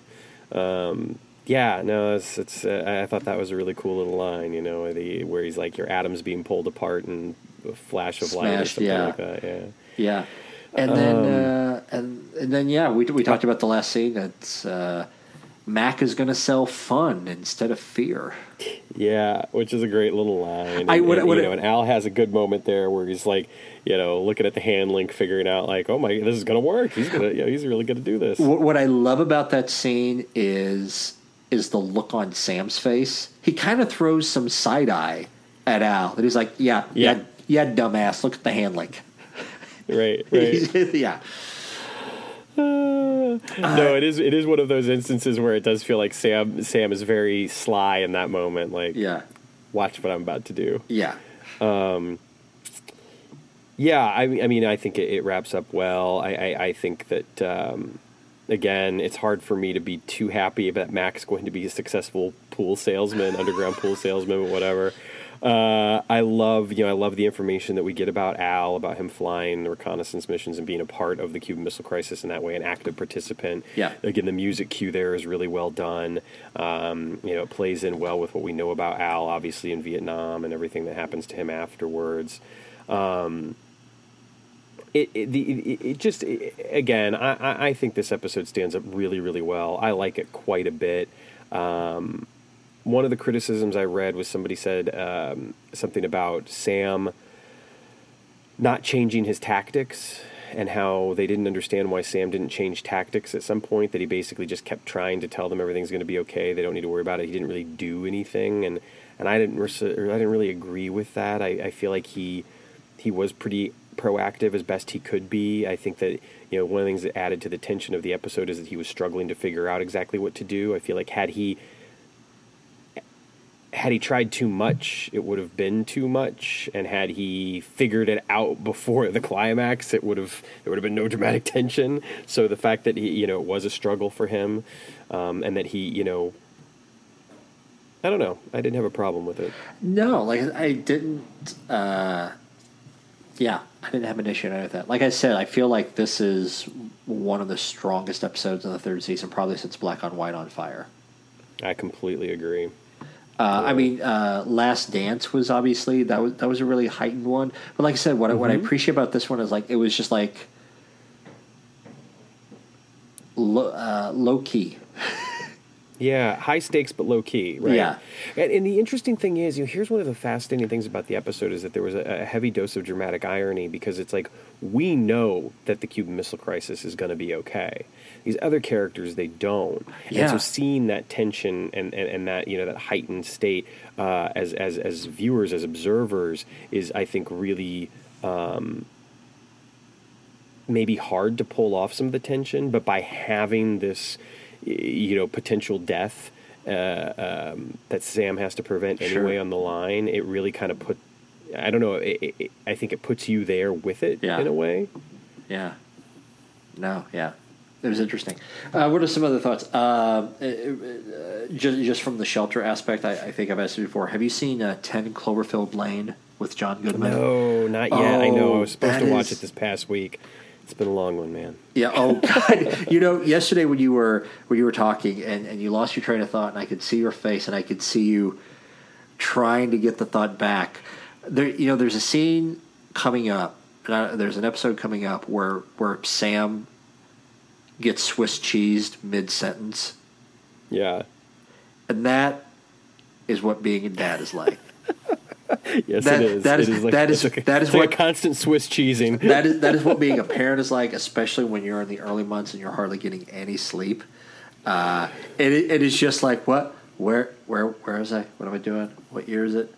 Yeah, no, it's. I thought that was a really cool little line. Where he's like, your atom's being pulled apart and a flash of light or something like that. Yeah. Yeah. And then and then yeah, we talked about the last scene. It's Mac is going to sell fun instead of fear. Yeah, which is a great little line. And Al has a good moment there where he's like, looking at the hand link, figuring out like, oh my, this is going to work. He's really going to do this. What I love about that scene is the look on Sam's face. He kind of throws some side eye at Al. And he's like, yeah, dumbass. Look at the hand link. Right. Yeah. No, it is one of those instances where it does feel like Sam is very sly in that moment. Like, watch what I'm about to do. Yeah. Yeah, I mean, I think it wraps up well. I think that, again, it's hard for me to be too happy that Mac's going to be a successful pool salesman, underground pool salesman, whatever. I love the information that we get about Al, about him flying the reconnaissance missions and being a part of the Cuban Missile Crisis in that way, an active participant. Yeah. Again, the music cue there is really well done. It plays in well with what we know about Al, obviously in Vietnam and everything that happens to him afterwards. Again, I think this episode stands up really, really well. I like it quite a bit. One of the criticisms I read was somebody said something about Sam not changing his tactics and how they didn't understand why Sam didn't change tactics at some point, that he basically just kept trying to tell them everything's going to be okay. They don't need to worry about it. He didn't really do anything. And I didn't really agree with that. I feel like he was pretty proactive as best he could be. I think that, one of the things that added to the tension of the episode is that he was struggling to figure out exactly what to do. I feel like had he tried too much, it would have been too much, and had he figured it out before the climax, there would have been no dramatic tension. So the fact that he, it was a struggle for him, and that he, I don't know, I didn't have a problem with it. No, like I didn't. I didn't have an issue with that. Like I said, I feel like this is one of the strongest episodes in the third season, probably since Black on White on Fire. I completely agree. I mean, Last Dance was obviously that was a really heightened one. But like I said, what I appreciate about this one is like it was just like low key. Yeah, high stakes but low key, right? Yeah. And the interesting thing is, here's one of the fascinating things about the episode is that there was a heavy dose of dramatic irony, because it's like we know that the Cuban Missile Crisis is going to be okay. These other characters, they don't. Yeah. And so seeing that tension and that that heightened state as viewers, as observers, is, I think, really maybe hard to pull off some of the tension. But by having this potential death that Sam has to prevent anyway on the line, it really kind of put, I don't know, I think it puts you there with it in a way. Yeah. No, yeah. It was interesting. What are some other thoughts? Just from the shelter aspect, I think I've asked you before. Have you seen 10 Cloverfield Lane with John Goodman? No, not yet. I know. I was supposed to watch it this past week. It's been a long one, man. Yeah. Oh God. Yesterday when you were talking and you lost your train of thought, and I could see your face, and I could see you trying to get the thought back. There's a scene coming up. There's an episode coming up where Sam gets Swiss cheesed mid-sentence. Yeah. And that is what being a dad is like. Yes, That- it is. that is- It is like, that is- it's like that is it's like what- a constant Swiss cheesing. That is what being a parent is like, especially when you're in the early months and you're hardly getting any sleep. It is just like, what? Where is I? What am I doing? What year is it?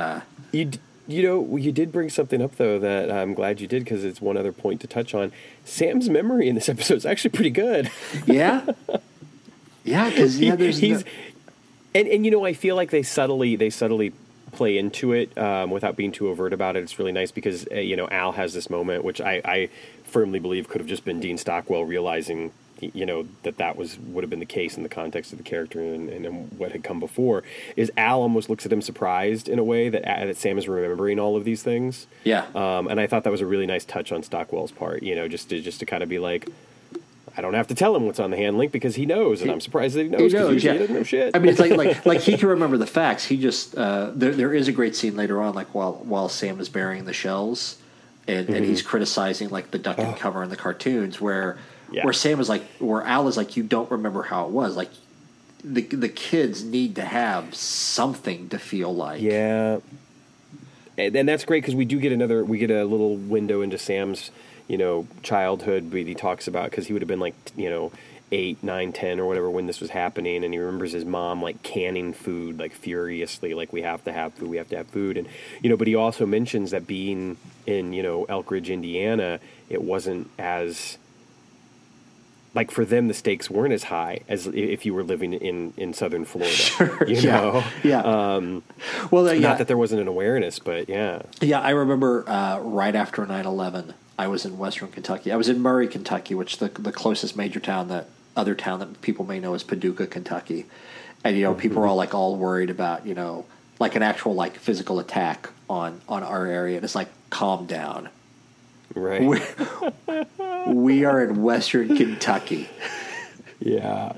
You did bring something up though that I'm glad you did, because it's one other point to touch on. Sam's memory in this episode is actually pretty good. Yeah, yeah, because there's he's and I feel like they subtly play into it without being too overt about it. It's really nice because Al has this moment, which I firmly believe could have just been Dean Stockwell realizing that would have been the case in the context of the character and what had come before. Is Al almost looks at him surprised in a way that Sam is remembering all of these things. Yeah, and I thought that was a really nice touch on Stockwell's part. Just to kind of be like, I don't have to tell him what's on the hand link because he knows, and I'm surprised that he knows because usually he doesn't know shit. I mean, it's like he can remember the facts. He just there is a great scene later on, like while Sam is burying the shells, and he's criticizing like the duck and cover in the cartoons where Sam is like, where Al is like, you don't remember how it was. Like the kids need to have something to feel like. Yeah, and that's great because we get a little window into Sam's childhood. He talks about, because he would have been like 8, 9, 10 or whatever when this was happening, and he remembers his mom like canning food like furiously, like we have to have food, and but he also mentions that being in Elk Ridge, Indiana, it wasn't as like, for them the stakes weren't as high as if you were living in southern Florida. Sure, Yeah. Well, not that there wasn't an awareness, but yeah. Yeah, I remember right after 9/11, I was in Western Kentucky. I was in Murray, Kentucky, which the closest major town that people may know is Paducah, Kentucky. And people are all worried about like an actual like physical attack on our area. And it's like, calm down. Right. We are in Western Kentucky. Yeah.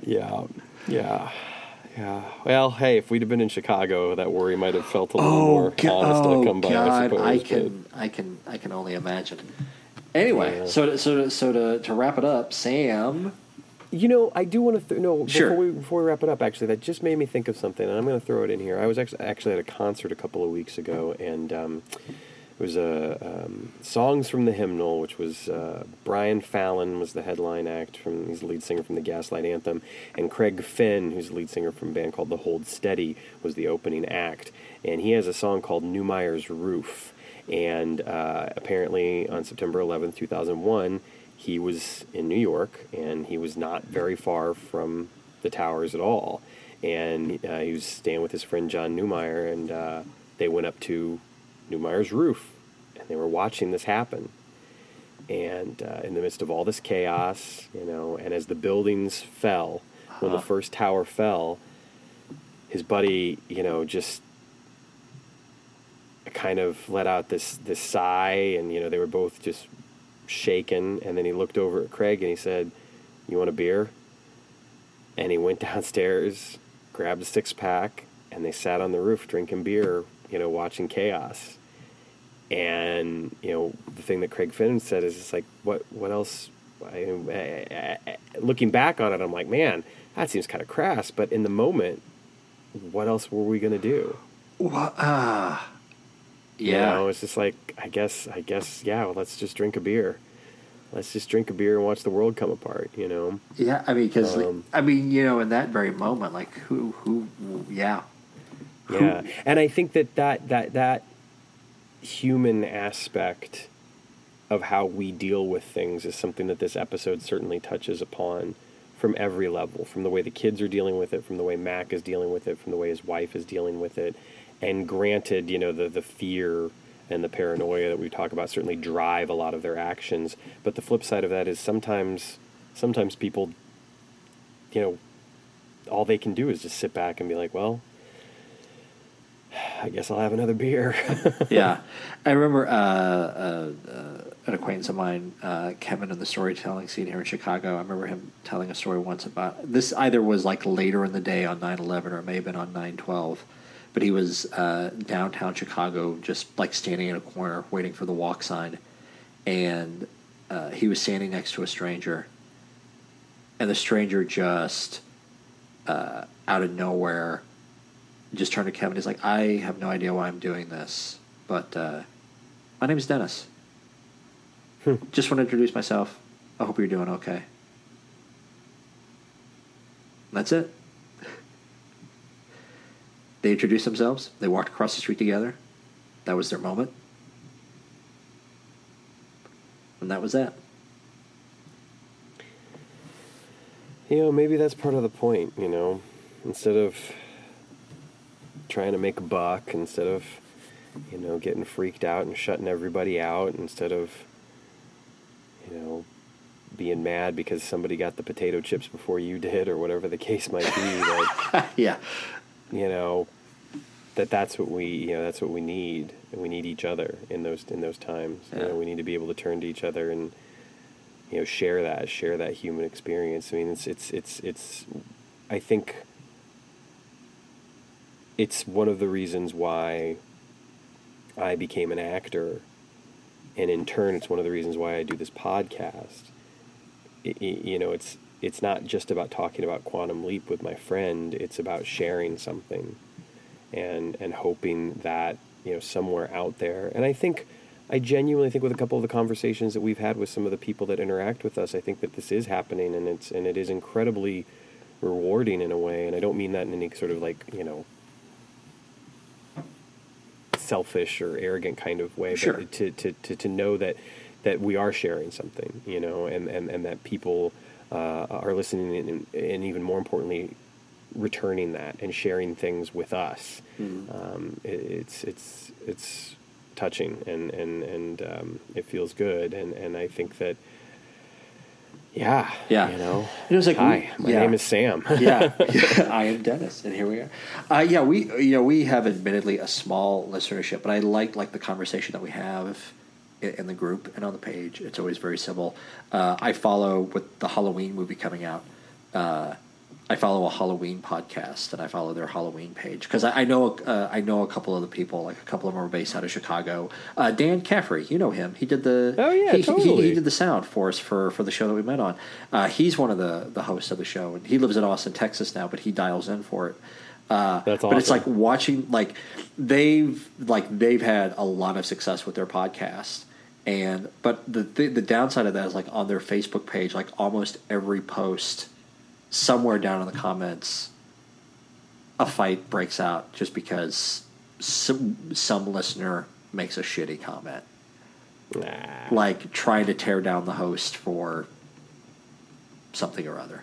Well, hey, if we'd have been in Chicago, that worry might have felt a little more honest to come by. I suppose. I can only imagine. Anyway, so to wrap it up, Sam. I do want to sure. Before we wrap it up, actually, that just made me think of something, and I'm going to throw it in here. I was actually at a concert a couple of weeks ago, and it was Songs from the Hymnal, which was Brian Fallon was the headline act. He's the lead singer from the Gaslight Anthem, and Craig Finn, who's the lead singer from a band called The Hold Steady, was the opening act. And he has a song called Neumeyer's Roof. And apparently on September 11th, 2001, he was in New York, and he was not very far from the towers at all. And he was staying with his friend John Neumeyer, and they went up to Neumeyer's roof, and they were watching this happen. And in the midst of all this chaos, and as the buildings fell, when the first tower fell, his buddy, just kind of let out this sigh, and they were both just shaken. And then he looked over at Craig and he said, "You want a beer?" And he went downstairs, grabbed a 6-pack, and they sat on the roof drinking beer, watching chaos. And the thing that Craig Finn said is, it's like, what else? Looking back on it, I'm like, man, that seems kind of crass. But in the moment, what else were we gonna do? Yeah, it's just like, I guess, yeah. Well, let's just drink a beer. Let's just drink a beer and watch the world come apart. Yeah, I mean, because in that very moment, like yeah. Yeah, and I think that human aspect of how we deal with things is something that this episode certainly touches upon from every level, from the way the kids are dealing with it, from the way Mac is dealing with it, from the way his wife is dealing with it. And granted, the fear and the paranoia that we talk about certainly drive a lot of their actions. But the flip side of that is sometimes people, all they can do is just sit back and be like, well, I guess I'll have another beer. Yeah. I remember an acquaintance of mine, Kevin, in the storytelling scene here in Chicago. I remember him telling a story once about this. Either was like later in the day on 9/11 or it may have been on 9/12. But he was downtown Chicago, just like standing in a corner waiting for the walk sign. And he was standing next to a stranger. And the stranger just, out of nowhere, just turned to Kevin. He's like, I have no idea why I'm doing this, but my name is Dennis. Just want to introduce myself. I hope you're doing okay. That's it. They introduced themselves. They walked across the street together. That was their moment. And that was that. Maybe that's part of the point, Instead of trying to make a buck, instead of, getting freaked out and shutting everybody out, instead of, being mad because somebody got the potato chips before you did, or whatever the case might be, that, yeah. that's what we need. And we need each other in those times. Yeah. We need to be able to turn to each other and, share that human experience. I mean, it's I think it's one of the reasons why I became an actor, and in turn, it's one of the reasons why I do this podcast. It's not just about talking about Quantum Leap with my friend. It's about sharing something, and hoping that somewhere out there. And I genuinely think with a couple of the conversations that we've had with some of the people that interact with us, I think that this is happening, and it is incredibly rewarding in a way. And I don't mean that in any sort of selfish or arrogant kind of way, sure. But to know that we are sharing something, and that people are listening, and even more importantly, returning that and sharing things with us. Mm-hmm. It's touching, and it feels good, and I think that it was like, hi, my name is Sam. yeah, I am Dennis, and here we are. We have admittedly a small listenership, but I like the conversation that we have in the group and on the page. It's always very civil. I follow, with the Halloween movie coming out, I follow a Halloween podcast, and I follow their Halloween page because I know a couple of the people. Like, a couple of them are based out of Chicago. Dan Caffrey, you know him. He did the totally. He did the sound for us for the show that we met on. He's one of the hosts of the show, and he lives in Austin, Texas now, but he dials in for it. That's awesome. But it's like watching, they've had a lot of success with their podcast. But the downside of that is, on their Facebook page, almost every post, somewhere down in the comments, a fight breaks out just because some listener makes a shitty comment. Nah. Trying to tear down the host for something or other.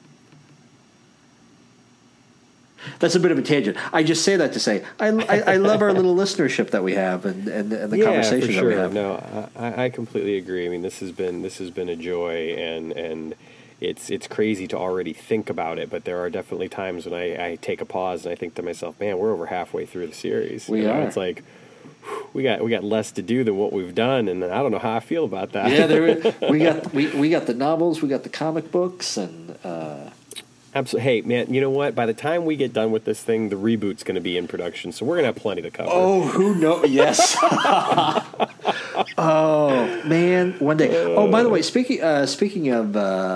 That's a bit of a tangent. I just say that to say I love our little listenership that we have, and the conversation that we have. No, I completely agree. I mean, this has been a joy, and it's crazy to already think about it. But there are definitely times when I take a pause and I think to myself, man, we're over halfway through the series. We are. It's like, we got less to do than what we've done, and I don't know how I feel about that. Yeah, we got the novels, we got the comic books, and. Absolutely. Hey, man, you know what? By the time we get done with this thing, the reboot's going to be in production, so we're going to have plenty to cover. Oh, who knows? Yes. Oh, man, one day. Oh, by the way, speaking of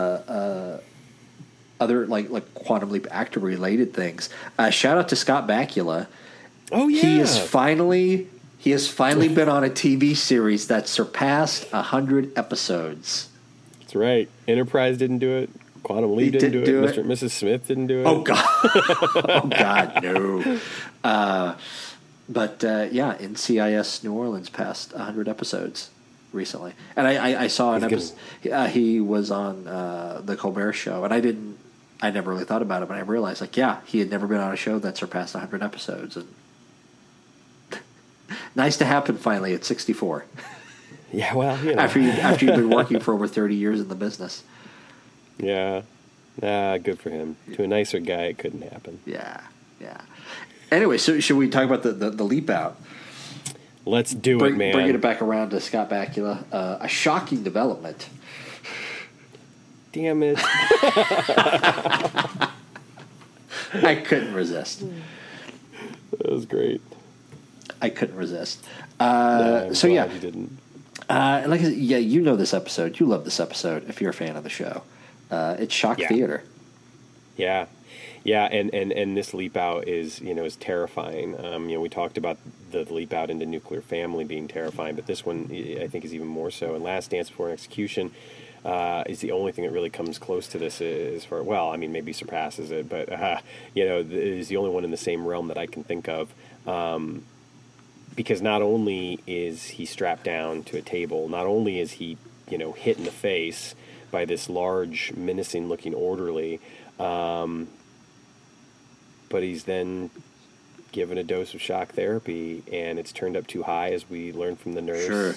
other Quantum Leap actor related things, shout out to Scott Bakula. Oh yeah, he has finally been on a TV series that surpassed 100 episodes. That's right. Enterprise didn't do it. Quantum Leap didn't do it. Mr. and Mrs. Smith didn't do it. Oh, God. Oh, God, no. But NCIS New Orleans passed 100 episodes recently. And I saw an episode. He was on the Colbert Show, and I never really thought about it, but I realized, he had never been on a show that surpassed 100 episodes. And nice to happen finally at 64. Yeah, well, after you've been working for over 30 years in the business. Yeah. Good for him. To a nicer guy, it couldn't happen. Yeah. Anyway, so should we talk about the leap out? Let's do it, man. Bringing it back around to Scott Bakula. A shocking development. Damn it. I couldn't resist. That was great. I couldn't resist. You didn't. Like I said, you know this episode. You love this episode if you're a fan of the show. It's shock theater. Yeah. Yeah, and this leap out is terrifying. We talked about the leap out into nuclear family being terrifying, but this one I think is even more so. And Last Dance Before an Execution is the only thing that really comes close to this as far, well, I mean, maybe surpasses it, but is the only one in the same realm that I can think of. Because not only is he strapped down to a table, not only is he hit in the face by this large, menacing-looking orderly. But he's then given a dose of shock therapy, and it's turned up too high, as we learned from the nurse. Sure.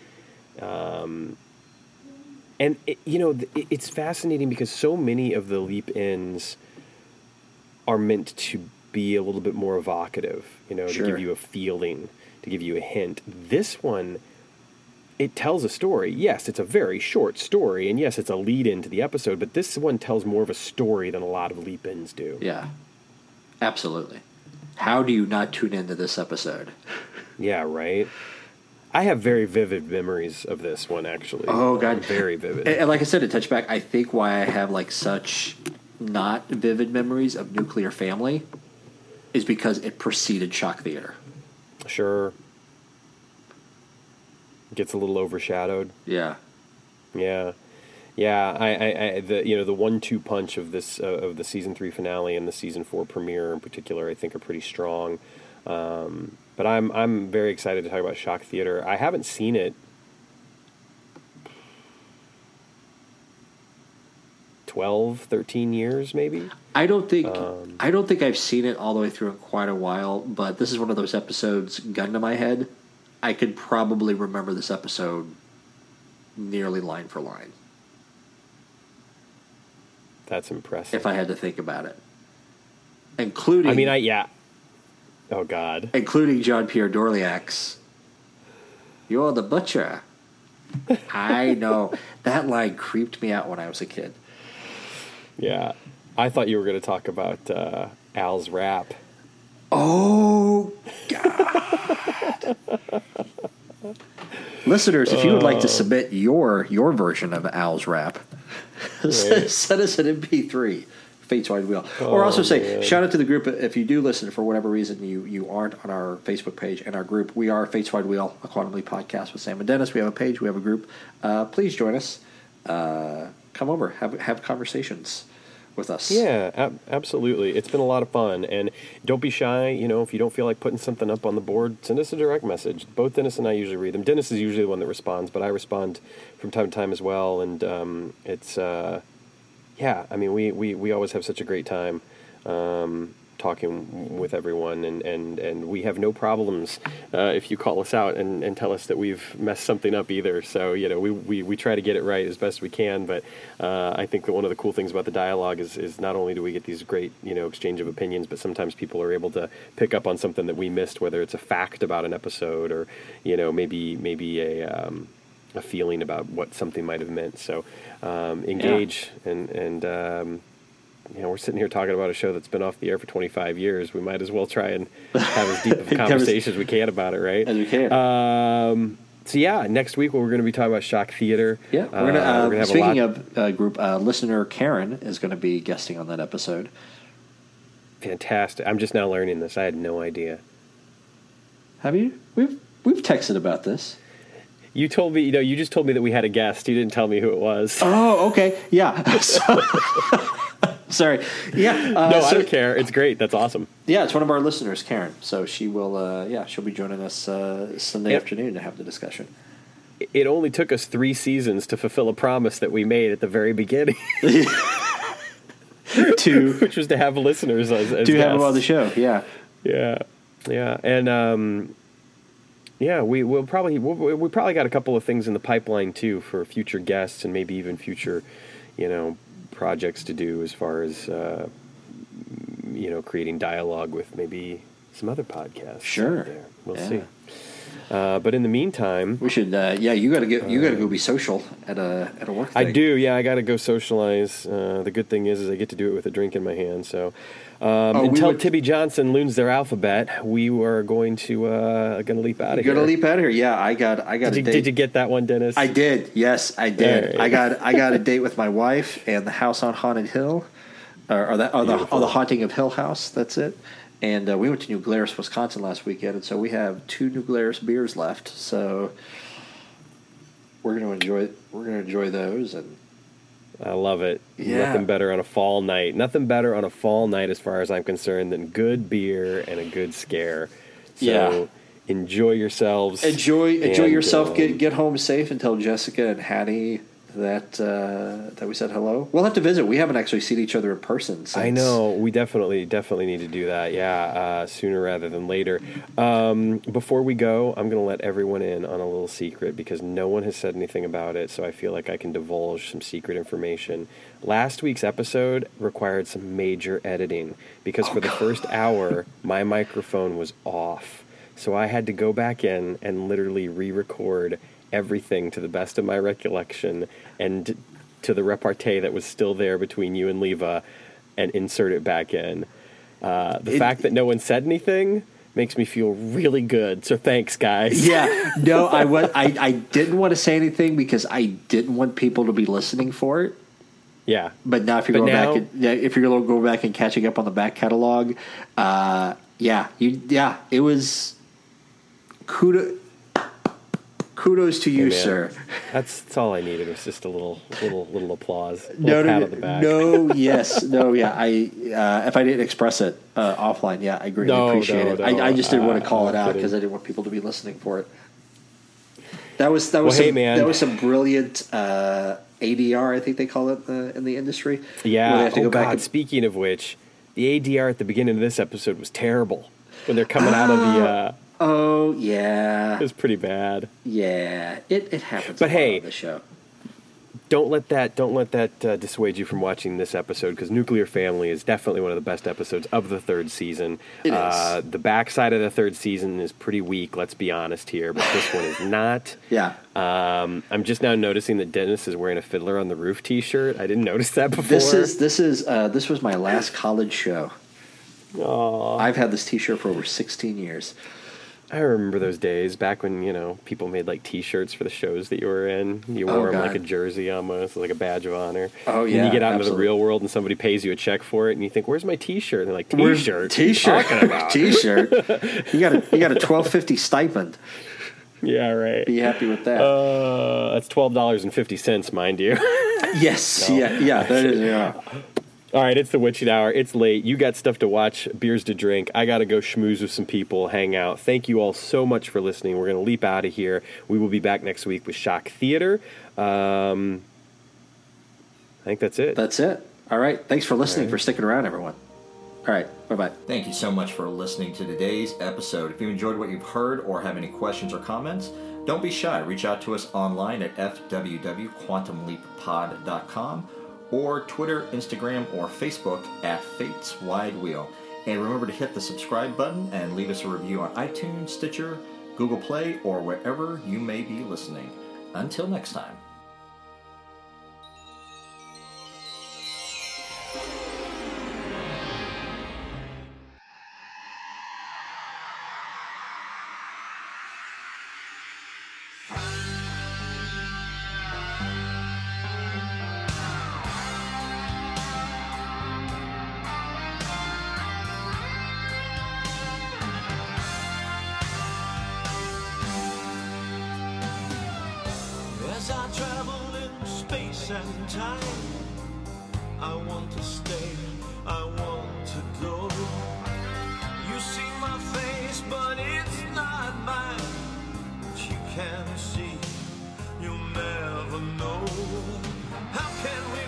And it's fascinating because so many of the leap-ins are meant to be a little bit more evocative, Sure. to give you a feeling, to give you a hint. This one, it tells a story. Yes, it's a very short story, and yes, it's a lead-in to the episode, but this one tells more of a story than a lot of leap-ins do. Yeah. Absolutely. How do you not tune into this episode? Yeah, right? I have very vivid memories of this one, actually. Oh, God. Very vivid. And like I said, to touch back, I think why I have such not vivid memories of Nuclear Family is because it preceded Shock Theater. Sure. Gets a little overshadowed. Yeah. Yeah. Yeah, I the 1-2 punch of this of the season 3 finale and the season 4 premiere in particular, I think are pretty strong. But I'm very excited to talk about Shock Theater. I haven't seen it 12, 13 years maybe. I don't think I've seen it all the way through in quite a while, but this is one of those episodes, gun to my head, I could probably remember this episode nearly line for line. That's impressive. If I had to think about it. Including... yeah. Oh, God. Including Jean-Pierre Dorliac's, "You're the butcher." I know. That line creeped me out when I was a kid. Yeah. I thought you were going to talk about Al's rap. Oh, God. Listeners, if you would like to submit your version of Al's rap, send us an MP3, Fate's Wide Wheel. Or also say, shout out to the group. If you do listen, for whatever reason, you aren't on our Facebook page and our group, we are Fate's Wide Wheel, a Quantum Leap podcast with Sam and Dennis. We have a page, we have a group. Please join us. Come over, have conversations with us. Yeah, absolutely. It's been a lot of fun. And don't be shy. If you don't feel like putting something up on the board, send us a direct message. Both Dennis and I usually read them. Dennis is usually the one that responds, but I respond from time to time as well. And it's, we always have such a great time talking with everyone. And we have no problems if you call us out and tell us that we've messed something up either. So, we try to get it right as best we can. But I think that one of the cool things about the dialogue is not only do we get these great, exchange of opinions, but sometimes people are able to pick up on something that we missed, whether it's a fact about an episode or, maybe a feeling about what something might have meant. So engage and we're sitting here talking about a show that's been off the air for 25 years. We might as well try and have as deep of a conversation as we can about it, right? As we can. Next week we're going to be talking about Shock Theater. Yeah, we're going to have speaking of group, listener Karen is going to be guesting on that episode. Fantastic. I'm just now learning this. I had no idea. Have you? We've texted about this. You told me, you just told me that we had a guest. You didn't tell me who it was. Oh, okay. Yeah. Sorry. Yeah. No, I don't care. It's great. That's awesome. Yeah, it's one of our listeners, Karen. So she will, she'll be joining us Sunday afternoon to have the discussion. It only took us 3 seasons to fulfill a promise that we made at the very beginning. Which was to have listeners as guests. To have them on the show, yeah. Yeah. Yeah. And, we probably got a couple of things in the pipeline, too, for future guests and maybe even future, projects to do as far as creating dialogue with maybe some other podcasts. Sure, we'll see. But in the meantime, we should. You got to go be social at a work thing. I do. Yeah, I got to go socialize. The good thing is I get to do it with a drink in my hand. So until Tibby Johnson learns their alphabet, we are going to leap out of here. You're going to leap out of here. Yeah, I got a date. Did you get that one, Dennis? I did. Yes, I did. Right. I got a date with my wife and the House on Haunted Hill. The Haunting of Hill House. That's it. And we went to New Glarus, Wisconsin last weekend, and so we have 2 New Glarus beers left. So we're going to enjoy those. And I love it. Yeah. Nothing better on a fall night. Nothing better on a fall night, as far as I'm concerned, than good beer and a good scare. So enjoy yourselves. Enjoy yourself. Get home safe, and tell Jessica and Hattie that we said hello. We'll have to visit. We haven't actually seen each other in person since. I know. We definitely need to do that. Yeah, sooner rather than later. Before we go, I'm going to let everyone in on a little secret because no one has said anything about it, so I feel like I can divulge some secret information. Last week's episode required some major editing because for the first hour, my microphone was off. So I had to go back in and literally re-record everything to the best of my recollection and to the repartee that was still there between you and Leva and insert it back in. The fact that no one said anything makes me feel really good. So thanks, guys. Yeah. No, I didn't want to say anything because I didn't want people to be listening for it. Yeah. But now if you're going to go back and catching up on the back catalog, it was kudos to you, sir. That's all I needed. It was just a little applause, pat on the back. If I didn't express it offline, I greatly appreciate it. I just didn't want to call it out because I didn't want people to be listening for it. That was some brilliant ADR, I think they call it in the industry. Yeah. Speaking of which, the ADR at the beginning of this episode was terrible when they're coming out of the. Oh, yeah. It was pretty bad. Yeah, it happens but on the show. Don't let that dissuade you from watching this episode because Nuclear Family is definitely one of the best episodes of the 3rd season. It is. The backside of the 3rd season is pretty weak, let's be honest here, but this one is not. Yeah. I'm just now noticing that Dennis is wearing a Fiddler on the Roof t-shirt. I didn't notice that before. This was my last college show. Aww. I've had this t-shirt for over 16 years. I remember those days back when, people made like T-shirts for the shows that you were in. You wore them like a jersey almost, like a badge of honor. Oh, yeah. And you get out into the real world and somebody pays you a check for it and you think, where's my T-shirt? And they're like, T-shirt? T-shirt. T-shirt. You got a $12.50 stipend. Yeah, right. Be happy with that. That's $12.50, mind you. Yes. No. Yeah. That is, yeah. All right, it's the Witching Hour. It's late. You got stuff to watch, beers to drink. I got to go schmooze with some people, hang out. Thank you all so much for listening. We're going to leap out of here. We will be back next week with Shock Theater. I think that's it. That's it. All right. Thanks for listening, for sticking around, everyone. All right. Bye-bye. Thank you so much for listening to today's episode. If you enjoyed what you've heard or have any questions or comments, don't be shy. Reach out to us online at fwwquantumleappod.com. or Twitter, Instagram, or Facebook at Fate's Wide Wheel. And remember to hit the subscribe button and leave us a review on iTunes, Stitcher, Google Play, or wherever you may be listening. Until next time. As I travel in space and time, I want to stay, I want to go. You see my face, but it's not mine. But you can see, you'll never know. How can we